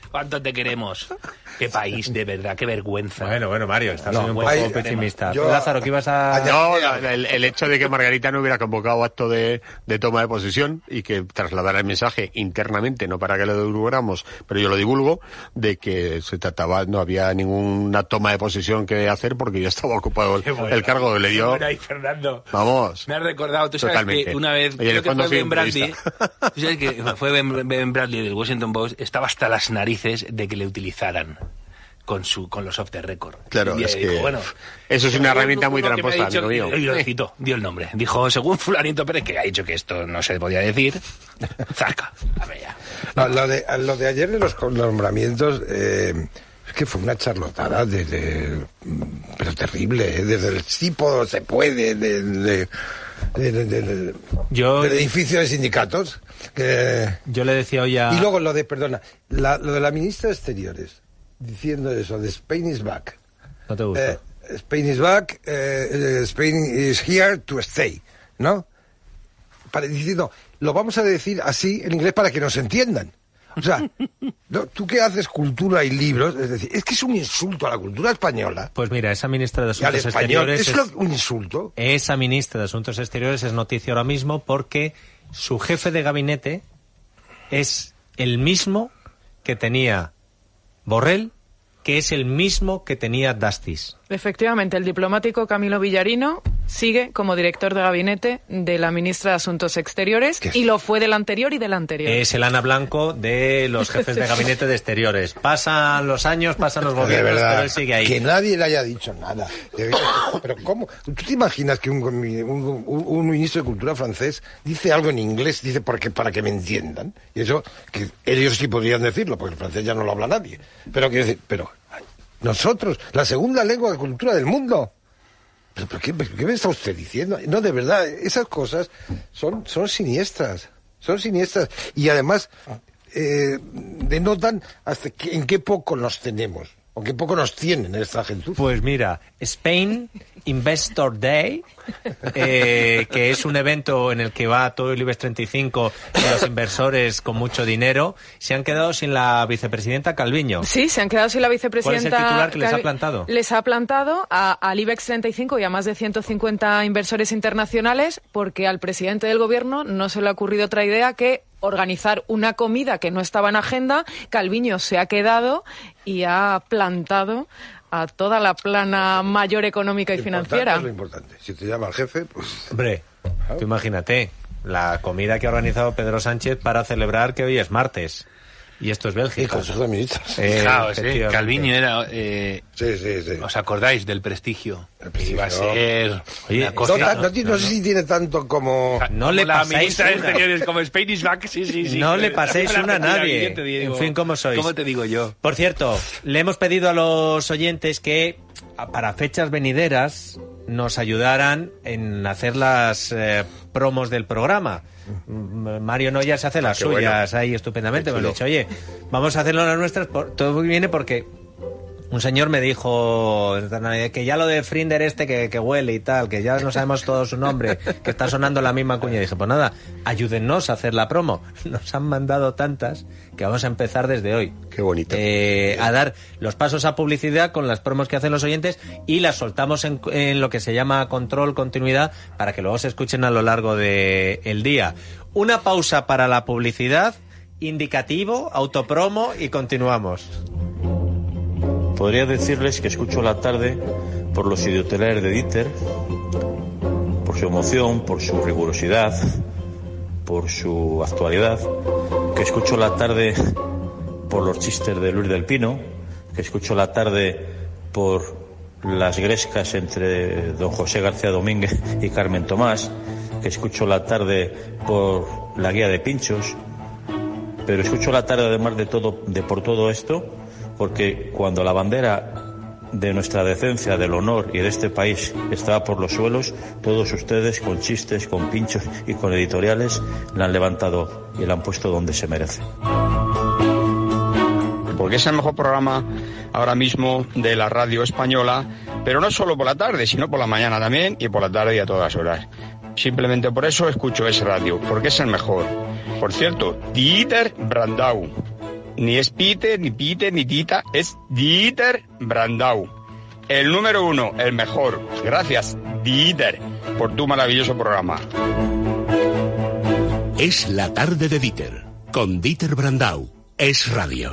¿Cuánto te queremos? Qué país, de verdad, qué vergüenza. Bueno, bueno, Mario, estás No, siendo un poco hay- pesimista. yo- Lázaro, ¿qué ibas a...? No, la- el, el hecho de que Margarita no hubiera convocado acto de, de toma de posesión y que trasladara el mensaje internamente, no para que lo divulgáramos, pero yo lo divulgo, de que se trataba, no había ninguna toma de posesión que hacer porque ya estaba ocupado el, Qué bueno. el cargo que le Qué dio. bueno ahí, Fernando. Vamos. Me has recordado, tú sabes Totalmente. que una vez, Oye, en el creo que fondo fue soy Ben un Bradley, periodista. tú sabes que fue Ben, Ben Bradley del Washington Post, estaba hasta las narices de que le utilizaran con su con los off the record. Claro, Y es dijo, que bueno, eso es una uno- herramienta muy uno que me ha tramposa, dicho- amigo mío. Y lo citó, dio el nombre. Dijo, según fulanito Pérez, que ha dicho que esto no se podía decir, zaca. A ver ya. No, lo, de, lo de ayer de los nombramientos, eh, es que fue una charlotada desde, pero terrible, ¿eh? Desde el tipo se puede, de, de, de- de- de- de- Yo- del edificio de sindicatos. Que... Yo le decía hoy a... Y luego lo de, perdona, la- lo de la ministra de Exteriores, diciendo eso, de Spain is back. ¿No te gusta? Eh, Spain is back, eh, eh, Spain is here to stay, ¿no? Para, diciendo, lo vamos a decir así en inglés para que nos entiendan. O sea, no, tú que haces cultura y libros, es decir, es que es un insulto a la cultura española. Pues mira, esa ministra de Y al Asuntos español, Exteriores... es lo- un insulto. Esa ministra de Asuntos Exteriores es noticia ahora mismo porque su jefe de gabinete es el mismo que tenía Borrell, que es el mismo que tenía Dastis. Efectivamente, el diplomático Camilo Villarino sigue como director de gabinete de la ministra de Asuntos Exteriores y lo fue del anterior y del anterior. Es el Ana Blanco de los jefes de gabinete de Exteriores. Pasan los años, pasan los De gobiernos, verdad, pero él sigue ahí. que nadie le haya dicho nada. De verdad, pero ¿cómo? ¿Tú te imaginas que un, un- un- un ministro de Cultura francés dice algo en inglés, dice porque para que me entiendan? Y eso, que ellos sí podrían decirlo, porque el francés ya no lo habla nadie. Pero quiero decir, pero nosotros, la segunda lengua de cultura del mundo. ¿Pero, pero qué, qué me está usted diciendo? No, de verdad, esas cosas son, son siniestras. Son siniestras. Y además, eh, denotan hasta que- en qué poco nos tenemos. O qué poco nos tienen esta gentuza. Pues mira, Spain Investor Day, eh, que es un evento en el que va todo el IBEX treinta y cinco y los inversores con mucho dinero, se han quedado sin la vicepresidenta Calviño. Sí, se han quedado sin la vicepresidenta. ¿Cuál es el titular que les ha Cal- plantado? Les ha plantado a- al IBEX treinta y cinco y a más de ciento cincuenta inversores internacionales porque al presidente del gobierno no se le ha ocurrido otra idea que organizar una comida que no estaba en agenda. Calviño se ha quedado y ha plantado a toda la plana mayor económica y Lo importante financiera. es lo importante. Si te llama el jefe, pues... Hombre, tú imagínate, la comida que ha organizado Pedro Sánchez para celebrar que hoy es martes. Y esto es Bélgica. Y Consejo de Ministros. Eh, Fijaos, eh, efectivamente. Calviño era... eh, Sí, sí, sí. ¿Os acordáis del prestigio? prestigio. Iba a ser Oye, una No, cosa... ta- no ti- no sé si tiene tanto como... No le Como la paséis ministra de una. Exteriores, como Spain is back, sí, sí, sí. No le paséis una a nadie. Yo te digo, En fin, ¿cómo sois? ¿Cómo te digo yo? Por cierto, le hemos pedido a los oyentes que a- para fechas venideras nos ayudaran en hacer las eh, promos del programa. M- Mario Noya se hace las qué suyas bueno. ahí estupendamente. Qué Me lo he chulo. dicho, oye, vamos a hacerlo las nuestras. Por, todo viene porque un señor me dijo esta Navidad que ya lo de Frinder este que, que huele y tal, que ya no sabemos todo su nombre, que está sonando la misma cuña. Y dije, pues nada, ayúdennos a hacer la promo. Nos han mandado tantas que vamos a empezar desde hoy. Qué bonito. Eh, a dar los pasos a publicidad con las promos que hacen los oyentes y las soltamos en, en lo que se llama control, continuidad, para que luego se escuchen a lo largo del día. Una pausa para la publicidad, indicativo, autopromo y continuamos. Podría decirles que escucho la tarde por los idiotelares de Dieter, por su emoción, por su rigurosidad, por su actualidad, que escucho la tarde por los chistes de Luis del Pino, que escucho la tarde por las grescas entre don José García Domínguez y Carmen Tomás, que escucho la tarde por la guía de pinchos, pero escucho la tarde además de todo, de por todo esto, porque cuando la bandera de nuestra decencia, del honor y de este país estaba por los suelos, todos ustedes con chistes, con pinchos y con editoriales la han levantado y la han puesto donde se merece. Porque es el mejor programa ahora mismo de la radio española, pero no solo por la tarde, sino por la mañana también y por la tarde y a todas horas. Simplemente por eso escucho ese radio, porque es el mejor. Por cierto, Dieter Brandau, Ni es Peter, ni Peter, ni Tita, es Dieter Brandau. El número uno, el mejor. Gracias, Dieter, por tu maravilloso programa. Es la tarde de Dieter, con Dieter Brandau. Es radio.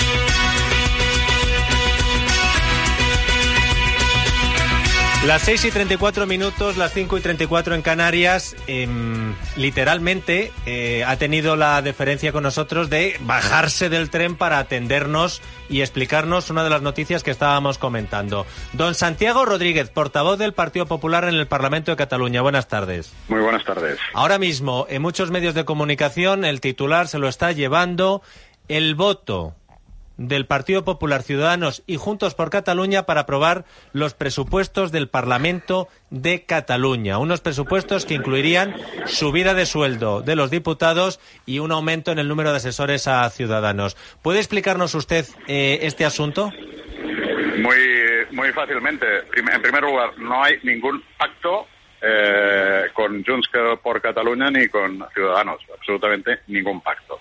Las seis y treinta y cuatro minutos, las cinco y treinta y cuatro en Canarias. Eh, literalmente eh, ha tenido la deferencia con nosotros de bajarse del tren para atendernos y explicarnos una de las noticias que estábamos comentando. Don Santiago Rodríguez, portavoz del Partido Popular en el Parlamento de Cataluña. Buenas tardes. Muy buenas tardes. Ahora mismo, en muchos medios de comunicación, el titular se lo está llevando el voto del Partido Popular, Ciudadanos y Juntos por Cataluña para aprobar los presupuestos del Parlamento de Cataluña. Unos presupuestos que incluirían subida de sueldo de los diputados y un aumento en el número de asesores a Ciudadanos. ¿Puede explicarnos usted eh, este asunto? Muy, muy fácilmente. En primer lugar, no hay ningún pacto eh, con Junts por Cataluña ni con Ciudadanos. Absolutamente ningún pacto.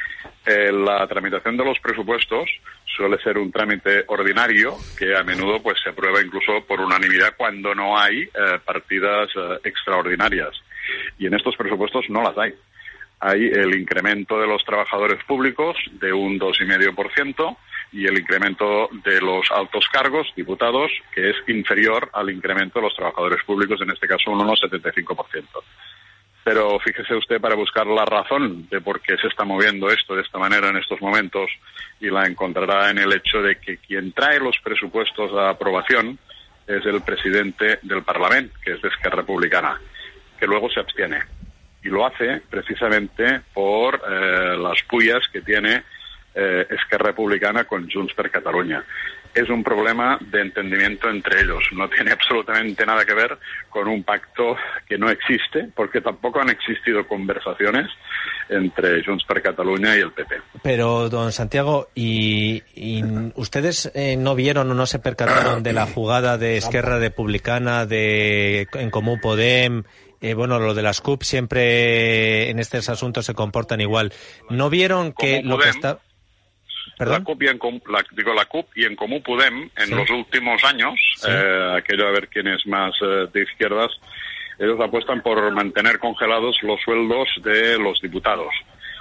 Eh, la tramitación de los presupuestos suele ser un trámite ordinario que a menudo pues se aprueba incluso por unanimidad cuando no hay eh, partidas eh, extraordinarias. Y en estos presupuestos no las hay. Hay el incremento de los trabajadores públicos de un dos coma cinco por ciento y el incremento de los altos cargos, diputados, que es inferior al incremento de los trabajadores públicos, en este caso un uno coma setenta y cinco por ciento. Pero fíjese usted, para buscar la razón de por qué se está moviendo esto de esta manera en estos momentos, y la encontrará en el hecho de que quien trae los presupuestos a aprobación es el presidente del Parlamento, que es de Esquerra Republicana, que luego se abstiene. Y lo hace precisamente por eh, las pullas que tiene eh, Esquerra Republicana con Junts per Catalunya. Es un problema de entendimiento entre ellos. No tiene absolutamente nada que ver con un pacto que no existe, porque tampoco han existido conversaciones entre Junts per Catalunya y el P P. Pero, don Santiago, ¿y, y ustedes eh, no vieron o no se percataron de la jugada de Esquerra Republicana, de En Comú Podem? Eh, bueno, lo de las C U P siempre en estos asuntos se comportan igual. ¿No vieron que Comú lo Podem, que está... ¿Perdón? La C U P y en Com- la, digo la C U P y en Comú Podem en Sí. los últimos años, Sí. eh, aquello a ver quién es más eh, de izquierdas, ellos apuestan por mantener congelados los sueldos de los diputados,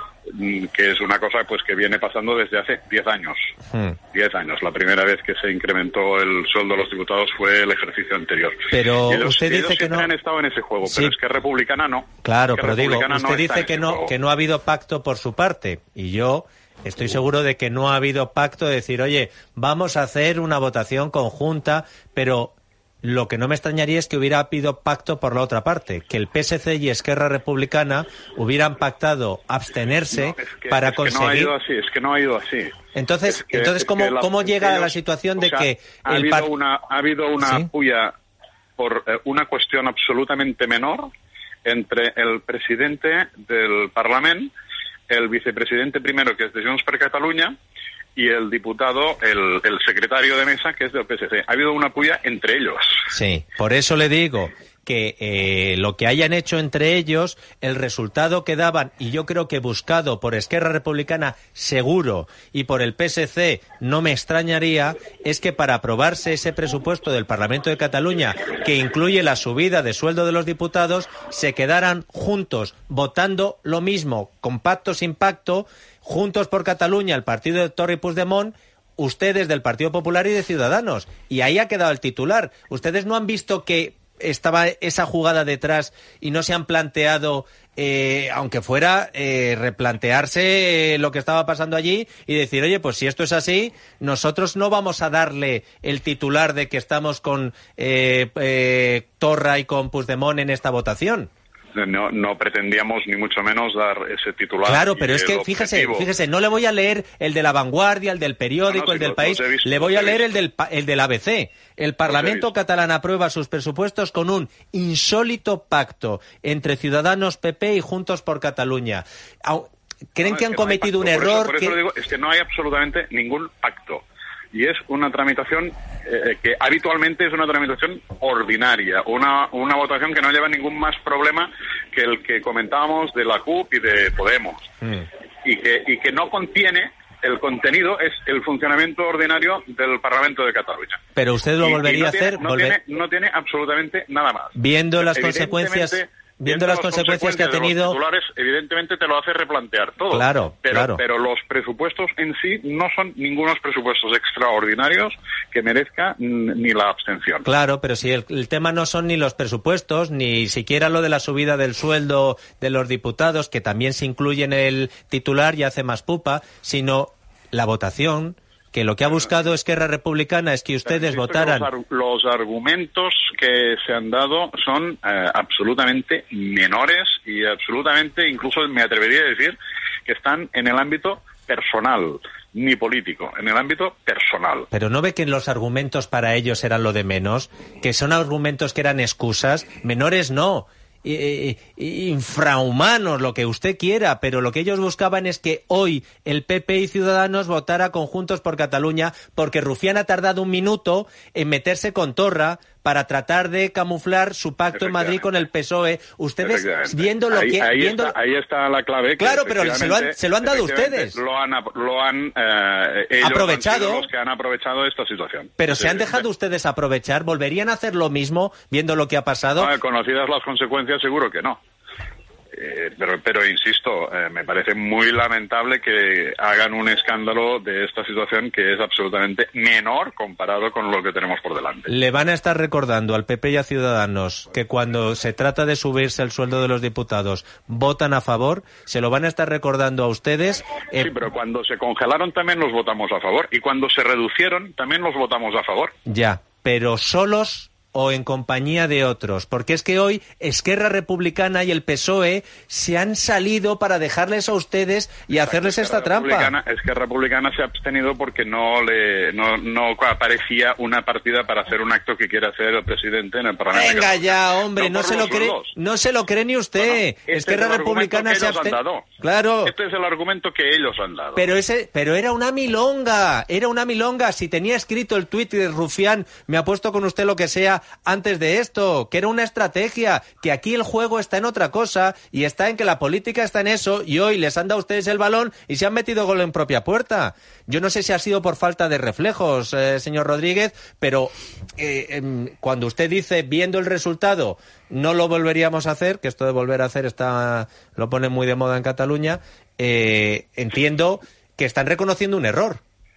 mm, que es una cosa pues que viene pasando desde hace diez años. Hmm. Diez años. La primera vez que se incrementó el sueldo de los diputados fue el ejercicio anterior. Pero Y ellos, usted y ellos dice que siempre no... han estado en ese juego, Sí. pero es que republicana no. Claro, Es que pero digo, republicana usted no está dice en que ese no, juego. que no ha habido pacto por su parte, y yo estoy seguro de que no ha habido pacto de decir, oye, vamos a hacer una votación conjunta, pero lo que no me extrañaría es que hubiera habido pacto por la otra parte, que el P S C y Esquerra Republicana hubieran pactado abstenerse No, es que- para es que conseguir... no ha ido así, es que no ha ido así. Entonces, Es que- entonces es ¿cómo, que la- cómo es llega que a la ellos- situación o de sea, que ha el habido par- una ha habido una ¿Sí? puya por eh, una cuestión absolutamente menor entre el presidente del Parlamento, el vicepresidente primero, que es de Junts per Catalunya, y el diputado, el, el secretario de mesa, que es del P S C. Ha habido una puya entre ellos. Sí, por eso le digo que eh, lo que hayan hecho entre ellos, el resultado que daban, y yo creo que buscado por Esquerra Republicana seguro y por el P S C no me extrañaría, es que para aprobarse ese presupuesto del Parlamento de Cataluña, que incluye la subida de sueldo de los diputados, se quedaran juntos votando lo mismo, con pacto sin pacto, Juntos por Cataluña, el partido de Torra y Puigdemont, ustedes del Partido Popular y de Ciudadanos. Y ahí ha quedado el titular. ¿Ustedes no han visto que estaba esa jugada detrás y no se han planteado, eh, aunque fuera, eh, replantearse eh, lo que estaba pasando allí y decir, oye, pues si esto es así, nosotros no vamos a darle el titular de que estamos con eh, eh, Torra y con Puigdemont en esta votación? No, no pretendíamos ni mucho menos dar ese titular. Claro, y pero es que, el fíjese, objetivo- fíjese, no le voy a leer el de La Vanguardia, el del periódico, No, no, el sí, del los- País, los he visto, le voy los a he leer el visto. del, pa- el del A B C. El Parlamento catalán aprueba sus presupuestos con un insólito pacto entre Ciudadanos, P P y Juntos por Cataluña. Au- ¿Creen No, que es han no hay cometido un pacto. Por eso- error? Por eso, que- le digo, es que no hay absolutamente ningún pacto. Y es una tramitación eh, que habitualmente es una tramitación ordinaria, una, una votación que no lleva ningún más problema que el que comentábamos de la C U P y de Podemos. Mm. Y que, y que no contiene el contenido es el funcionamiento ordinario del Parlamento de Cataluña. Pero usted lo Y- y volvería no a tiene- hacer, no, volver- tiene, no tiene absolutamente nada más. viendo las Evidentemente- consecuencias, viendo las consecuencias que ha de los tenido. titulares, evidentemente te lo hace replantear todo. Claro, pero, claro. pero los presupuestos en sí no son ningunos presupuestos extraordinarios que merezca mm, ni la abstención. Claro, pero si el, el tema no son ni los presupuestos, ni siquiera lo de la subida del sueldo de los diputados, que también se incluye en el titular y hace más pupa, sino la votación, que lo que ha buscado Esquerra Republicana es que ustedes Insisto que votaran. Los, ar- los argumentos que se han dado son eh, absolutamente menores y absolutamente, incluso me atrevería a decir, que están en el ámbito personal, ni político, en el ámbito personal. Pero ¿no ve que los argumentos para ellos eran lo de menos? Que son argumentos que eran excusas. Menores no. I- i- infrahumanos, lo que usted quiera, pero lo que ellos buscaban es que hoy el P P y Ciudadanos votara conjuntos por Cataluña, porque Rufián ha tardado un minuto en meterse con Torra para tratar de camuflar su pacto en Madrid con el P S O E. Ustedes, Efectivamente. viendo lo ahí, que... ahí viendo... está, ahí está la clave. que Claro, pero se lo han- efectivamente- se lo han dado efectivamente ustedes. Lo han, ap- lo han eh, ellos Aprovechado. han sido los que han aprovechado esta situación. Pero Es ¿se han evidente. dejado ustedes aprovechar? ¿Volverían a hacer lo mismo viendo lo que ha pasado? Ah, conocidas las consecuencias, seguro que no. Eh, pero, pero insisto, eh, me parece muy lamentable que hagan un escándalo de esta situación que es absolutamente menor comparado con lo que tenemos por delante. Le van a estar recordando al P P y a Ciudadanos que cuando se trata de subirse el sueldo de los diputados votan a favor, se lo van a estar recordando a ustedes. eh, Sí, pero cuando se congelaron también los votamos a favor y cuando se reducieron también los votamos a favor. Ya, pero solos o en compañía de otros, porque es que hoy Esquerra Republicana y el P S O E se han salido para dejarles a ustedes y hacerles esta trampa. Republicana, es que Republicana se ha abstenido porque no le no, no aparecía una partida para hacer un acto que quiere hacer el presidente en el Parlamento. Venga ya, hombre, no, por se lo los cree, sueldos. no se lo cree ni usted. Este Esquerra es el Republicana argumento que se ellos han abstenido. dado. Claro. Este es el argumento que ellos han dado. Pero ese, pero era una milonga, era una milonga. Si tenía escrito el tuit de Rufián, me apuesto con usted lo que sea antes de esto, que era una estrategia, que aquí el juego está en otra cosa y está en que la política está en eso y hoy les han dado ustedes el balón y se han metido gol en propia puerta. Yo no sé si ha sido por falta de reflejos, eh, señor Rodríguez, pero eh, em, cuando usted dice, viendo el resultado, no lo volveríamos a hacer, que esto de volver a hacer está lo pone muy de moda en Cataluña, eh, entiendo que están reconociendo un error.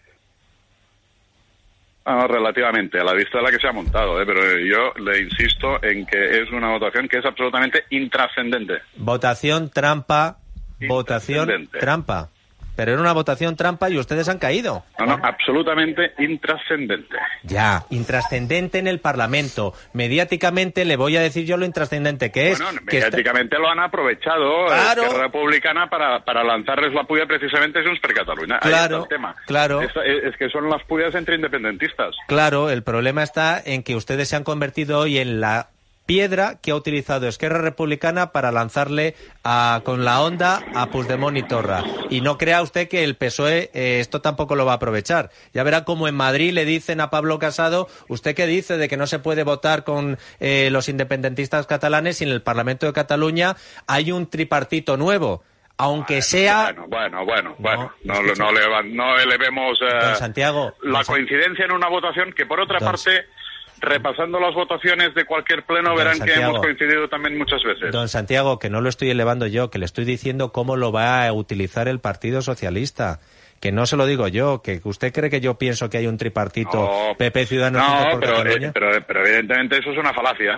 Ah, relativamente, a la vista de la que se ha montado, ¿eh? Pero yo le insisto en que es una votación que es absolutamente intrascendente. Votación trampa, votación trampa. Pero era una votación trampa y ustedes han caído. No, no, absolutamente intrascendente. Ya, intrascendente en el Parlamento. Mediáticamente le voy a decir yo lo intrascendente que es. Bueno, que está- mediáticamente lo han aprovechado Claro. la Esquerra Republicana para, para lanzarles la puya precisamente a Junts per Catalunya. Ahí Claro, está el tema. claro. Es, es que son las puyas entre independentistas. Claro, el problema está en que ustedes se han convertido hoy en la piedra que ha utilizado Esquerra Republicana para lanzarle a, con la onda a Puigdemont y Torra. Y no crea usted que el P S O E eh, esto tampoco lo va a aprovechar. Ya verá como en Madrid le dicen a Pablo Casado, ¿usted qué dice de que no se puede votar con eh, los independentistas catalanes y en el Parlamento de Cataluña hay un tripartito nuevo? Aunque sea... Bueno, bueno, bueno, bueno. No, no, no, le- no elevemos eh, Don Santiago, la don Sa- coincidencia en una votación que, por otra Don- parte, repasando las votaciones de cualquier pleno, Don verán que Santiago. hemos coincidido también muchas veces. Don Santiago, que no lo estoy elevando yo, que le estoy diciendo cómo lo va a utilizar el Partido Socialista. Que no se lo digo yo, que usted cree que yo pienso que hay un tripartito No, P P Ciudadanos No, Juntos por pero, Cataluña. eh, pero, pero evidentemente eso es una falacia.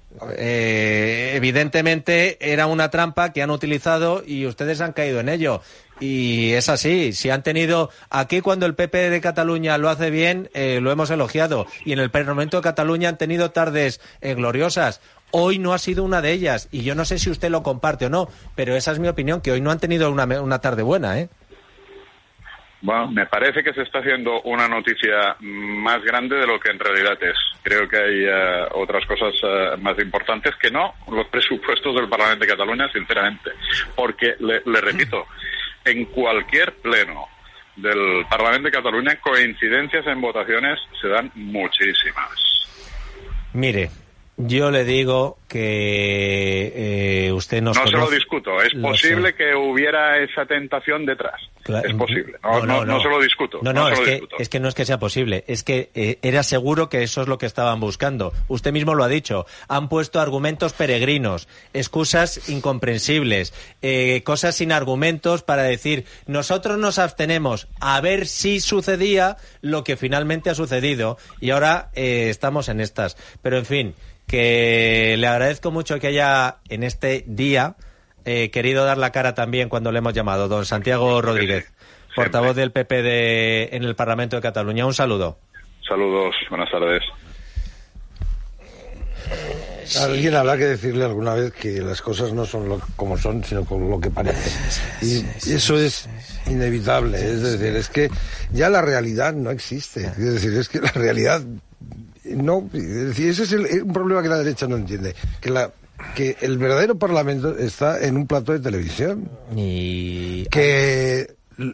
Eh, evidentemente era una trampa que han utilizado y ustedes han caído en ello. Y es así, si han tenido aquí cuando el P P de Cataluña lo hace bien, eh, lo hemos elogiado. Y en el Parlamento de Cataluña han tenido tardes eh, gloriosas. Hoy no ha sido una de ellas. Y yo no sé si usted lo comparte o no, pero esa es mi opinión, que hoy no han tenido una, una tarde buena, ¿eh? Bueno, me parece que se está haciendo una noticia más grande de lo que en realidad es. Creo que hay eh, otras cosas eh, más importantes que no los presupuestos del Parlamento de Cataluña, sinceramente. Porque, le, le repito, en cualquier pleno del Parlamento de Cataluña, coincidencias en votaciones se dan muchísimas. Mire, Yo le digo que eh, usted nos No conoce. se lo discuto. Es Lo posible sé. que hubiera esa tentación detrás. Claro. Es posible. No, no, no, no se lo discuto. No, no, no es, se lo que, discuto. es que no es que sea posible. Es que eh, era seguro que eso es lo que estaban buscando. Usted mismo lo ha dicho. Han puesto argumentos peregrinos, excusas incomprensibles, eh, cosas sin argumentos para decir nosotros nos abstenemos a ver si sucedía lo que finalmente ha sucedido. Y ahora eh, estamos en estas. Pero en fin, que le agradezco mucho que haya en este día eh, querido dar la cara también cuando le hemos llamado, don Santiago Rodríguez, portavoz del P P de, en el Parlamento de Cataluña. Un saludo. Saludos, buenas tardes. A alguien habrá que decirle alguna vez que las cosas no son lo, como son, sino como lo que parecen. Y, y eso es inevitable. Es decir, es que ya la realidad no existe. Es decir, es que la realidad no. Es decir, ese es el, un problema que la derecha no entiende. Que la que el verdadero Parlamento está en un plato de televisión. Y que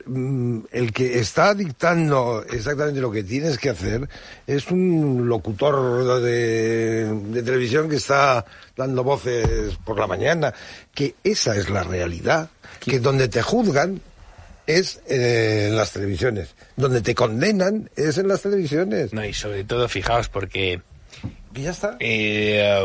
el que está dictando exactamente lo que tienes que hacer es un locutor de, de televisión que está dando voces por la mañana, que esa es la realidad, que donde te juzgan es eh, en las televisiones, donde te condenan es en las televisiones. No, y sobre todo, fijaos, porque y ya está. Eh,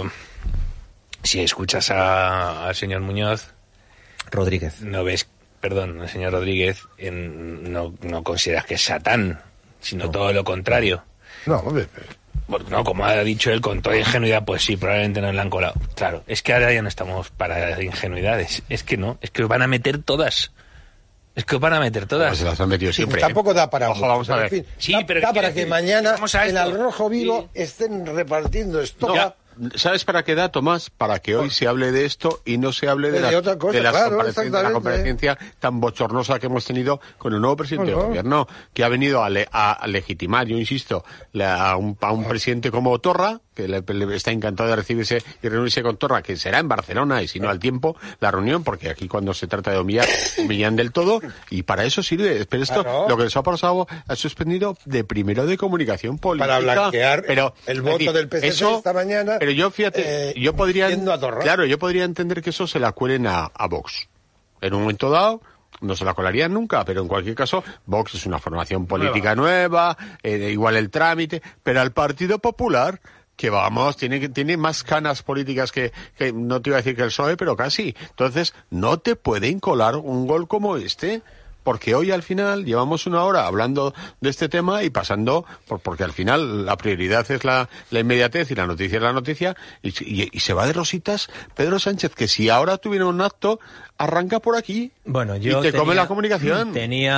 si escuchas a, al señor Muñoz Rodríguez, no ves Perdón, el señor Rodríguez, en, no, no consideras que es Satán, sino no. todo lo contrario. No, hombre. Porque, no, como ha dicho él, con toda ingenuidad, pues sí, probablemente nos la han colado. Claro, es que ahora ya no estamos para ingenuidades. Es que no, es que os van a meter todas. Es que os van a meter todas. Pues se las han metido siempre. Sí, tampoco da para... Ojo, vamos a ver. En fin, sí, da, pero da para decir, que mañana en Al Rojo Vivo sí. estén repartiendo esto. No. ¿Sabes para qué da, Tomás? Para que hoy se hable de esto y no se hable de, de, la, otra cosa, de, las claro, comparecencia, de la comparecencia tan bochornosa que hemos tenido con el nuevo presidente bueno. del gobierno, que ha venido a, le, a, a legitimar, yo insisto, la, a, un, a un presidente como Torra, que le, le está encantado de recibirse y reunirse con Torra, que será en Barcelona y si no al tiempo la reunión, porque aquí cuando se trata de humillar, humillan del todo, y para eso sirve. Pero esto, claro. Lo que les ha pasado, ha suspendido de primero de comunicación política. Para blanquear pero, el voto decir, del P S eso, esta mañana. Pero yo, fíjate, eh, yo podría, claro, yo podría entender que eso se la cuelen a, a Vox. En un momento dado, no se la colarían nunca, pero en cualquier caso, Vox es una formación política nueva, nueva eh, igual el trámite, pero al Partido Popular, que vamos, tiene, tiene más canas políticas que, que, no te iba a decir que el P S O E, pero casi. Entonces, no te pueden colar un gol como este. Porque hoy al final llevamos una hora hablando de este tema y pasando, por, porque al final la prioridad es la, la inmediatez y la noticia es la noticia, y, y, y se va de rositas Pedro Sánchez, que si ahora tuviera un acto, arranca por aquí bueno, yo y te tenía, come la comunicación.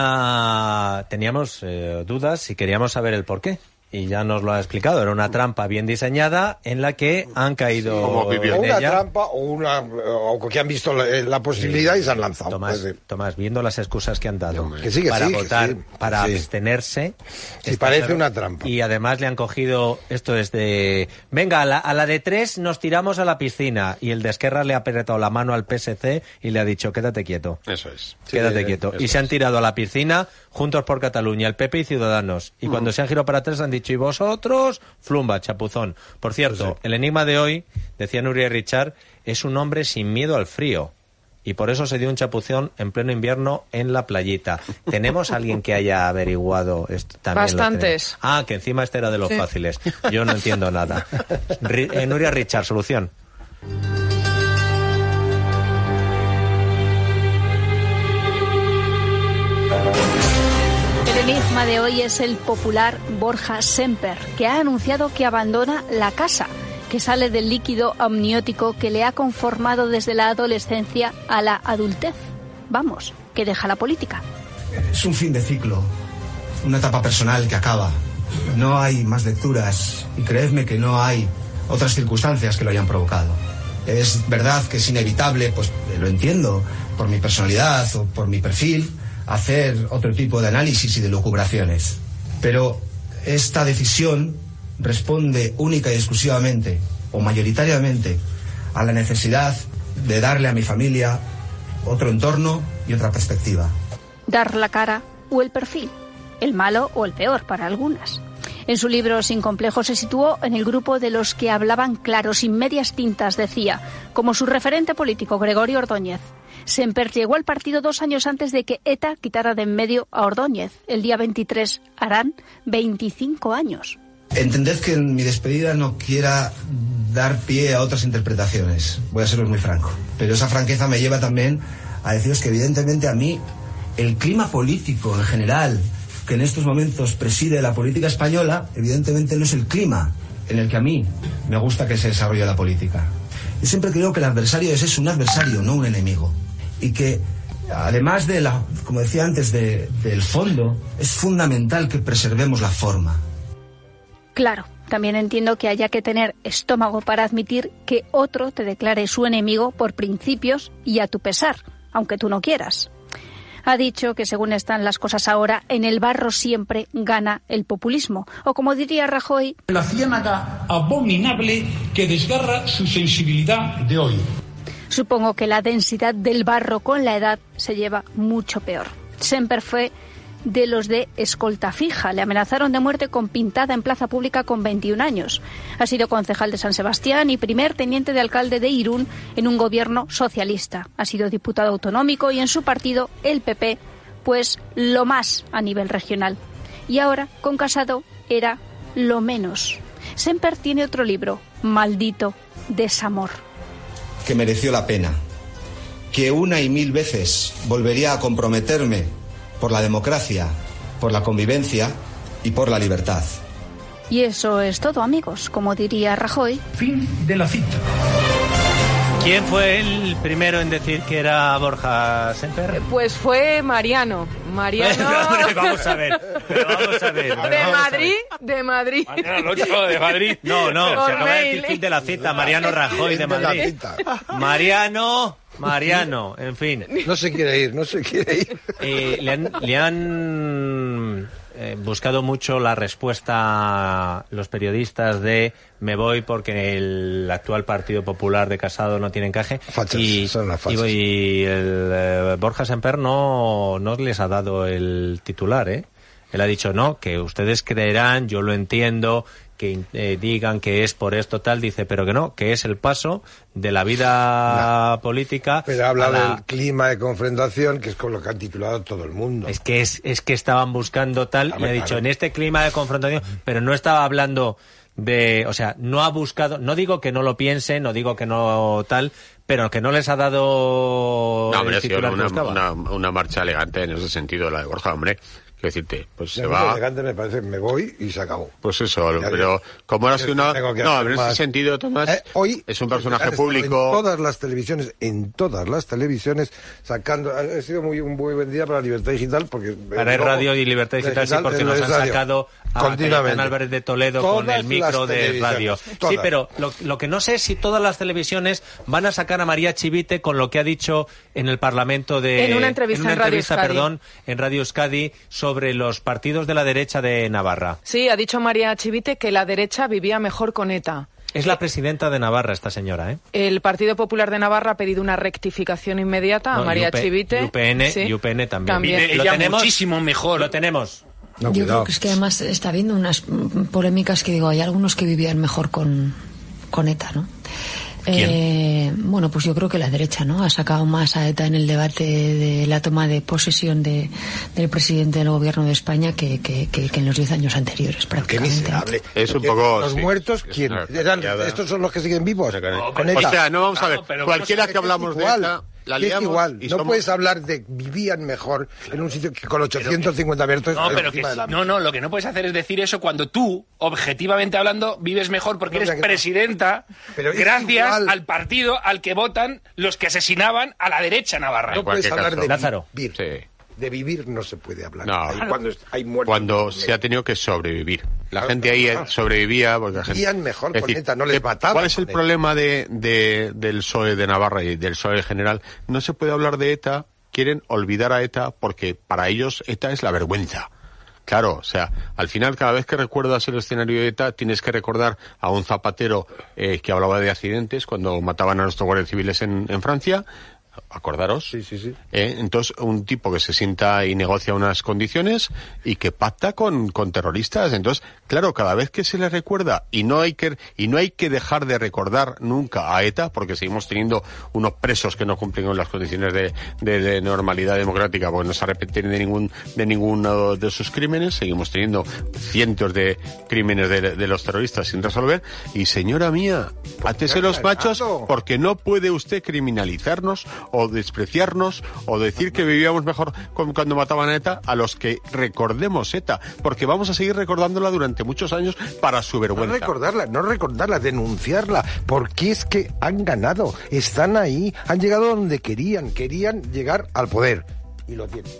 Tenía, teníamos eh, dudas y queríamos saber el porqué. Y ya nos lo ha explicado, era una trampa bien diseñada en la que han caído sí, como en una ella. trampa o una o que han visto la, la posibilidad sí, y se han lanzado. Tomás, pues, Tomás, viendo las excusas que han dado que sí, que para sí, votar, que sí, para sí. abstenerse. Sí, parece claro, una trampa. Y además le han cogido, esto es de, venga, a la, a la de tres nos tiramos a la piscina, y el de Esquerra le ha apretado la mano al P S C y le ha dicho, quédate quieto. Eso es. Quédate sí, quieto. Y es. se han tirado a la piscina Juntos por Cataluña, el P P y Ciudadanos. Y mm. cuando se han girado para atrás han dicho, ¿y vosotros? Flumba, chapuzón. Por cierto, pues sí. El enigma de hoy, decía Nuria Richard, es un hombre sin miedo al frío. Y por eso se dio un chapuzón en pleno invierno en la playita. ¿Tenemos alguien que haya averiguado esto también? Bastantes. Ah, que encima este era de los sí. fáciles. Yo no entiendo nada. R- eh, Nuria Richard, solución. El enigma de hoy es el popular Borja Semper, que ha anunciado que abandona la casa, que sale del líquido amniótico que le ha conformado desde la adolescencia a la adultez. Vamos, que deja la política. Es un fin de ciclo, una etapa personal que acaba. No hay más lecturas y creedme que no hay otras circunstancias que lo hayan provocado. Es verdad que es inevitable, pues lo entiendo, por mi personalidad o por mi perfil, hacer otro tipo de análisis y de lucubraciones. Pero esta decisión responde única y exclusivamente, o mayoritariamente, a la necesidad de darle a mi familia otro entorno y otra perspectiva. Dar la cara o el perfil, el malo o el peor para algunas. En su libro Sin complejos se situó en el grupo de los que hablaban claro, sin medias tintas, decía, como su referente político Gregorio Ordóñez. Semper llegó al partido dos años antes de que ETA quitara de en medio a Ordóñez. El día veintitrés harán veinticinco años. Entended que en mi despedida no quiera dar pie a otras interpretaciones. Voy a seros muy franco. Pero esa franqueza me lleva también a deciros que evidentemente a mí el clima político en general que en estos momentos preside la política española, evidentemente no es el clima en el que a mí me gusta que se desarrolle la política. Yo siempre creo que el adversario es eso, un adversario, no un enemigo. Y que, además de la, como decía antes, de, del fondo, es fundamental que preservemos la forma. Claro, también entiendo que haya que tener estómago para admitir que otro te declare su enemigo por principios y a tu pesar, aunque tú no quieras. Ha dicho que según están las cosas ahora, en el barro siempre gana el populismo. O como diría Rajoy, la ciénaga abominable que desgarra su sensibilidad de hoy. Supongo que la densidad del barro con la edad se lleva mucho peor. Semper fue de los de escolta fija. Le amenazaron de muerte con pintada en plaza pública con veintiún años. Ha sido concejal de San Sebastián y primer teniente de alcalde de Irún en un gobierno socialista. Ha sido diputado autonómico y en su partido, el P P, pues lo más a nivel regional. Y ahora, con Casado, era lo menos. Semper tiene otro libro, Maldito Desamor. Que mereció la pena. Que una y mil veces volvería a comprometerme por la democracia, por la convivencia y por la libertad. Y eso es todo, amigos, como diría Rajoy. Fin de la cita. ¿Quién fue el primero en decir que era Borja Semper? Pues fue Mariano. Mariano. Hombre, vamos a ver. Pero vamos a ver. De Madrid, de Madrid. Mariano Locho de Madrid. No, no, Por se acaba de mail. decir fin de la cita. Mariano Rajoy de Madrid. Mariano. Mariano, en fin. No se quiere ir, no se quiere ir. Eh, le han, le han eh, buscado mucho la respuesta los periodistas de me voy porque el actual Partido Popular de Casado no tiene encaje. Fachas, y, son las fachas. y, y el eh, Borja Semper no, no les ha dado el titular, ¿eh? Él ha dicho, no, que ustedes creerán, yo lo entiendo, que eh, digan que es por esto tal, dice, pero que no, que es el paso de la vida no. política. Pero habla la... del clima de confrontación, que es con lo que han titulado todo el mundo. Es que es, es que estaban buscando tal, y ha dicho, en este clima de confrontación, pero no estaba hablando de, o sea, no ha buscado, no digo que no lo piense, no digo que no tal, pero que no les ha dado no, hombre, el titular una, que buscaba. Una, una marcha elegante en ese sentido, la de Borja, hombre. Quiero decirte, pues la se va... elegante me parece, me voy y se acabó. Pues eso, ya, pero como ahora sido una... No, en más. ese sentido, Tomás, eh, hoy es un personaje han público... En todas las televisiones, en todas las televisiones, sacando... Ha sido muy, un muy buen día para la Libertad Digital, porque... Para el Radio y Libertad Digital, digital sí, porque nos han sacado a Cayetana Álvarez de Toledo todas con el micro de radio. Todas. Sí, pero lo, lo que no sé es si todas las televisiones van a sacar a María Chivite con lo que ha dicho en el Parlamento de... En una entrevista en, en, una entrevista, Radio perdón, en Radio Euskadi sobre los partidos de la derecha de Navarra. Sí, ha dicho María Chivite que la derecha vivía mejor con ETA. Es la presidenta de Navarra esta señora, ¿eh? El Partido Popular de Navarra ha pedido una rectificación inmediata no, a María U P, Chivite. U P N, sí. U P N también. también. Vive ella tenemos, muchísimo mejor. Lo tenemos. No, Yo creo que es que además está habiendo unas polémicas que digo, hay algunos que vivían mejor con, con ETA, ¿no? Eh, bueno, pues yo creo que la derecha, ¿no? Ha sacado más a ETA en el debate de la toma de posesión de, del presidente del gobierno de España que, que, que, que en los diez años anteriores, prácticamente. Qué miserable. Es un poco... Los sí. muertos, ¿quién? ¿Eran, ¿Estos son los que siguen vivos? No, con ETA. O sea, no vamos a ver. No, Cualquiera que que hablamos de ETA... La es igual, y no somos... puedes hablar de vivían mejor en un sitio que con ochocientos cincuenta abiertos. No, pero que, no, no, lo que no puedes hacer es decir eso cuando tú, objetivamente hablando, vives mejor porque no, eres presidenta pero gracias al partido al que votan los que asesinaban a la derecha navarra. No puedes hablar caso. de Lázaro. vivir. Sí. De vivir no se puede hablar. No, ahí cuando hay muertos. Cuando se ha tenido que sobrevivir. La gente ahí sobrevivía porque la gente... Vivían mejor es con decir, ETA, no les mataban. ¿Cuál es el problema de, de, del P S O E de Navarra y del P S O E en general? No se puede hablar de ETA, quieren olvidar a ETA porque para ellos ETA es la vergüenza. Claro, o sea, al final cada vez que recuerdas el escenario de ETA tienes que recordar a un Zapatero eh, que hablaba de accidentes cuando mataban a nuestros guardias civiles en, en Francia, Acordaros. Sí, sí, sí. Eh, entonces, un tipo que se sienta y negocia unas condiciones y que pacta con, con terroristas. Entonces, claro, cada vez que se le recuerda, y no hay que y no hay que dejar de recordar nunca a ETA, porque seguimos teniendo unos presos que no cumplen con las condiciones de, de, de normalidad democrática, porque no se arrepienten de ningún de ninguno de sus crímenes. Seguimos teniendo cientos de crímenes de, de los terroristas sin resolver. Y señora mía, átese los machos, porque no puede usted criminalizarnos o despreciarnos o decir que vivíamos mejor cuando mataban a ETA a los que recordemos ETA, porque vamos a seguir recordándola durante muchos años para su vergüenza. No recordarla, no recordarla, denunciarla, porque es que han ganado, están ahí, han llegado donde querían, querían llegar al poder y lo tienen.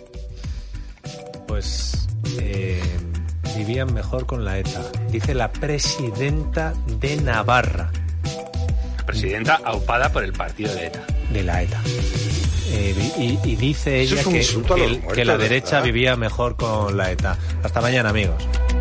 Pues eh, vivían mejor con la ETA, dice la presidenta de Navarra. Presidenta aupada por el partido de ETA. De la ETA. Eh, y, y dice ella es que, que, el, que la derecha ¿verdad? Vivía mejor con la ETA. Hasta mañana, amigos.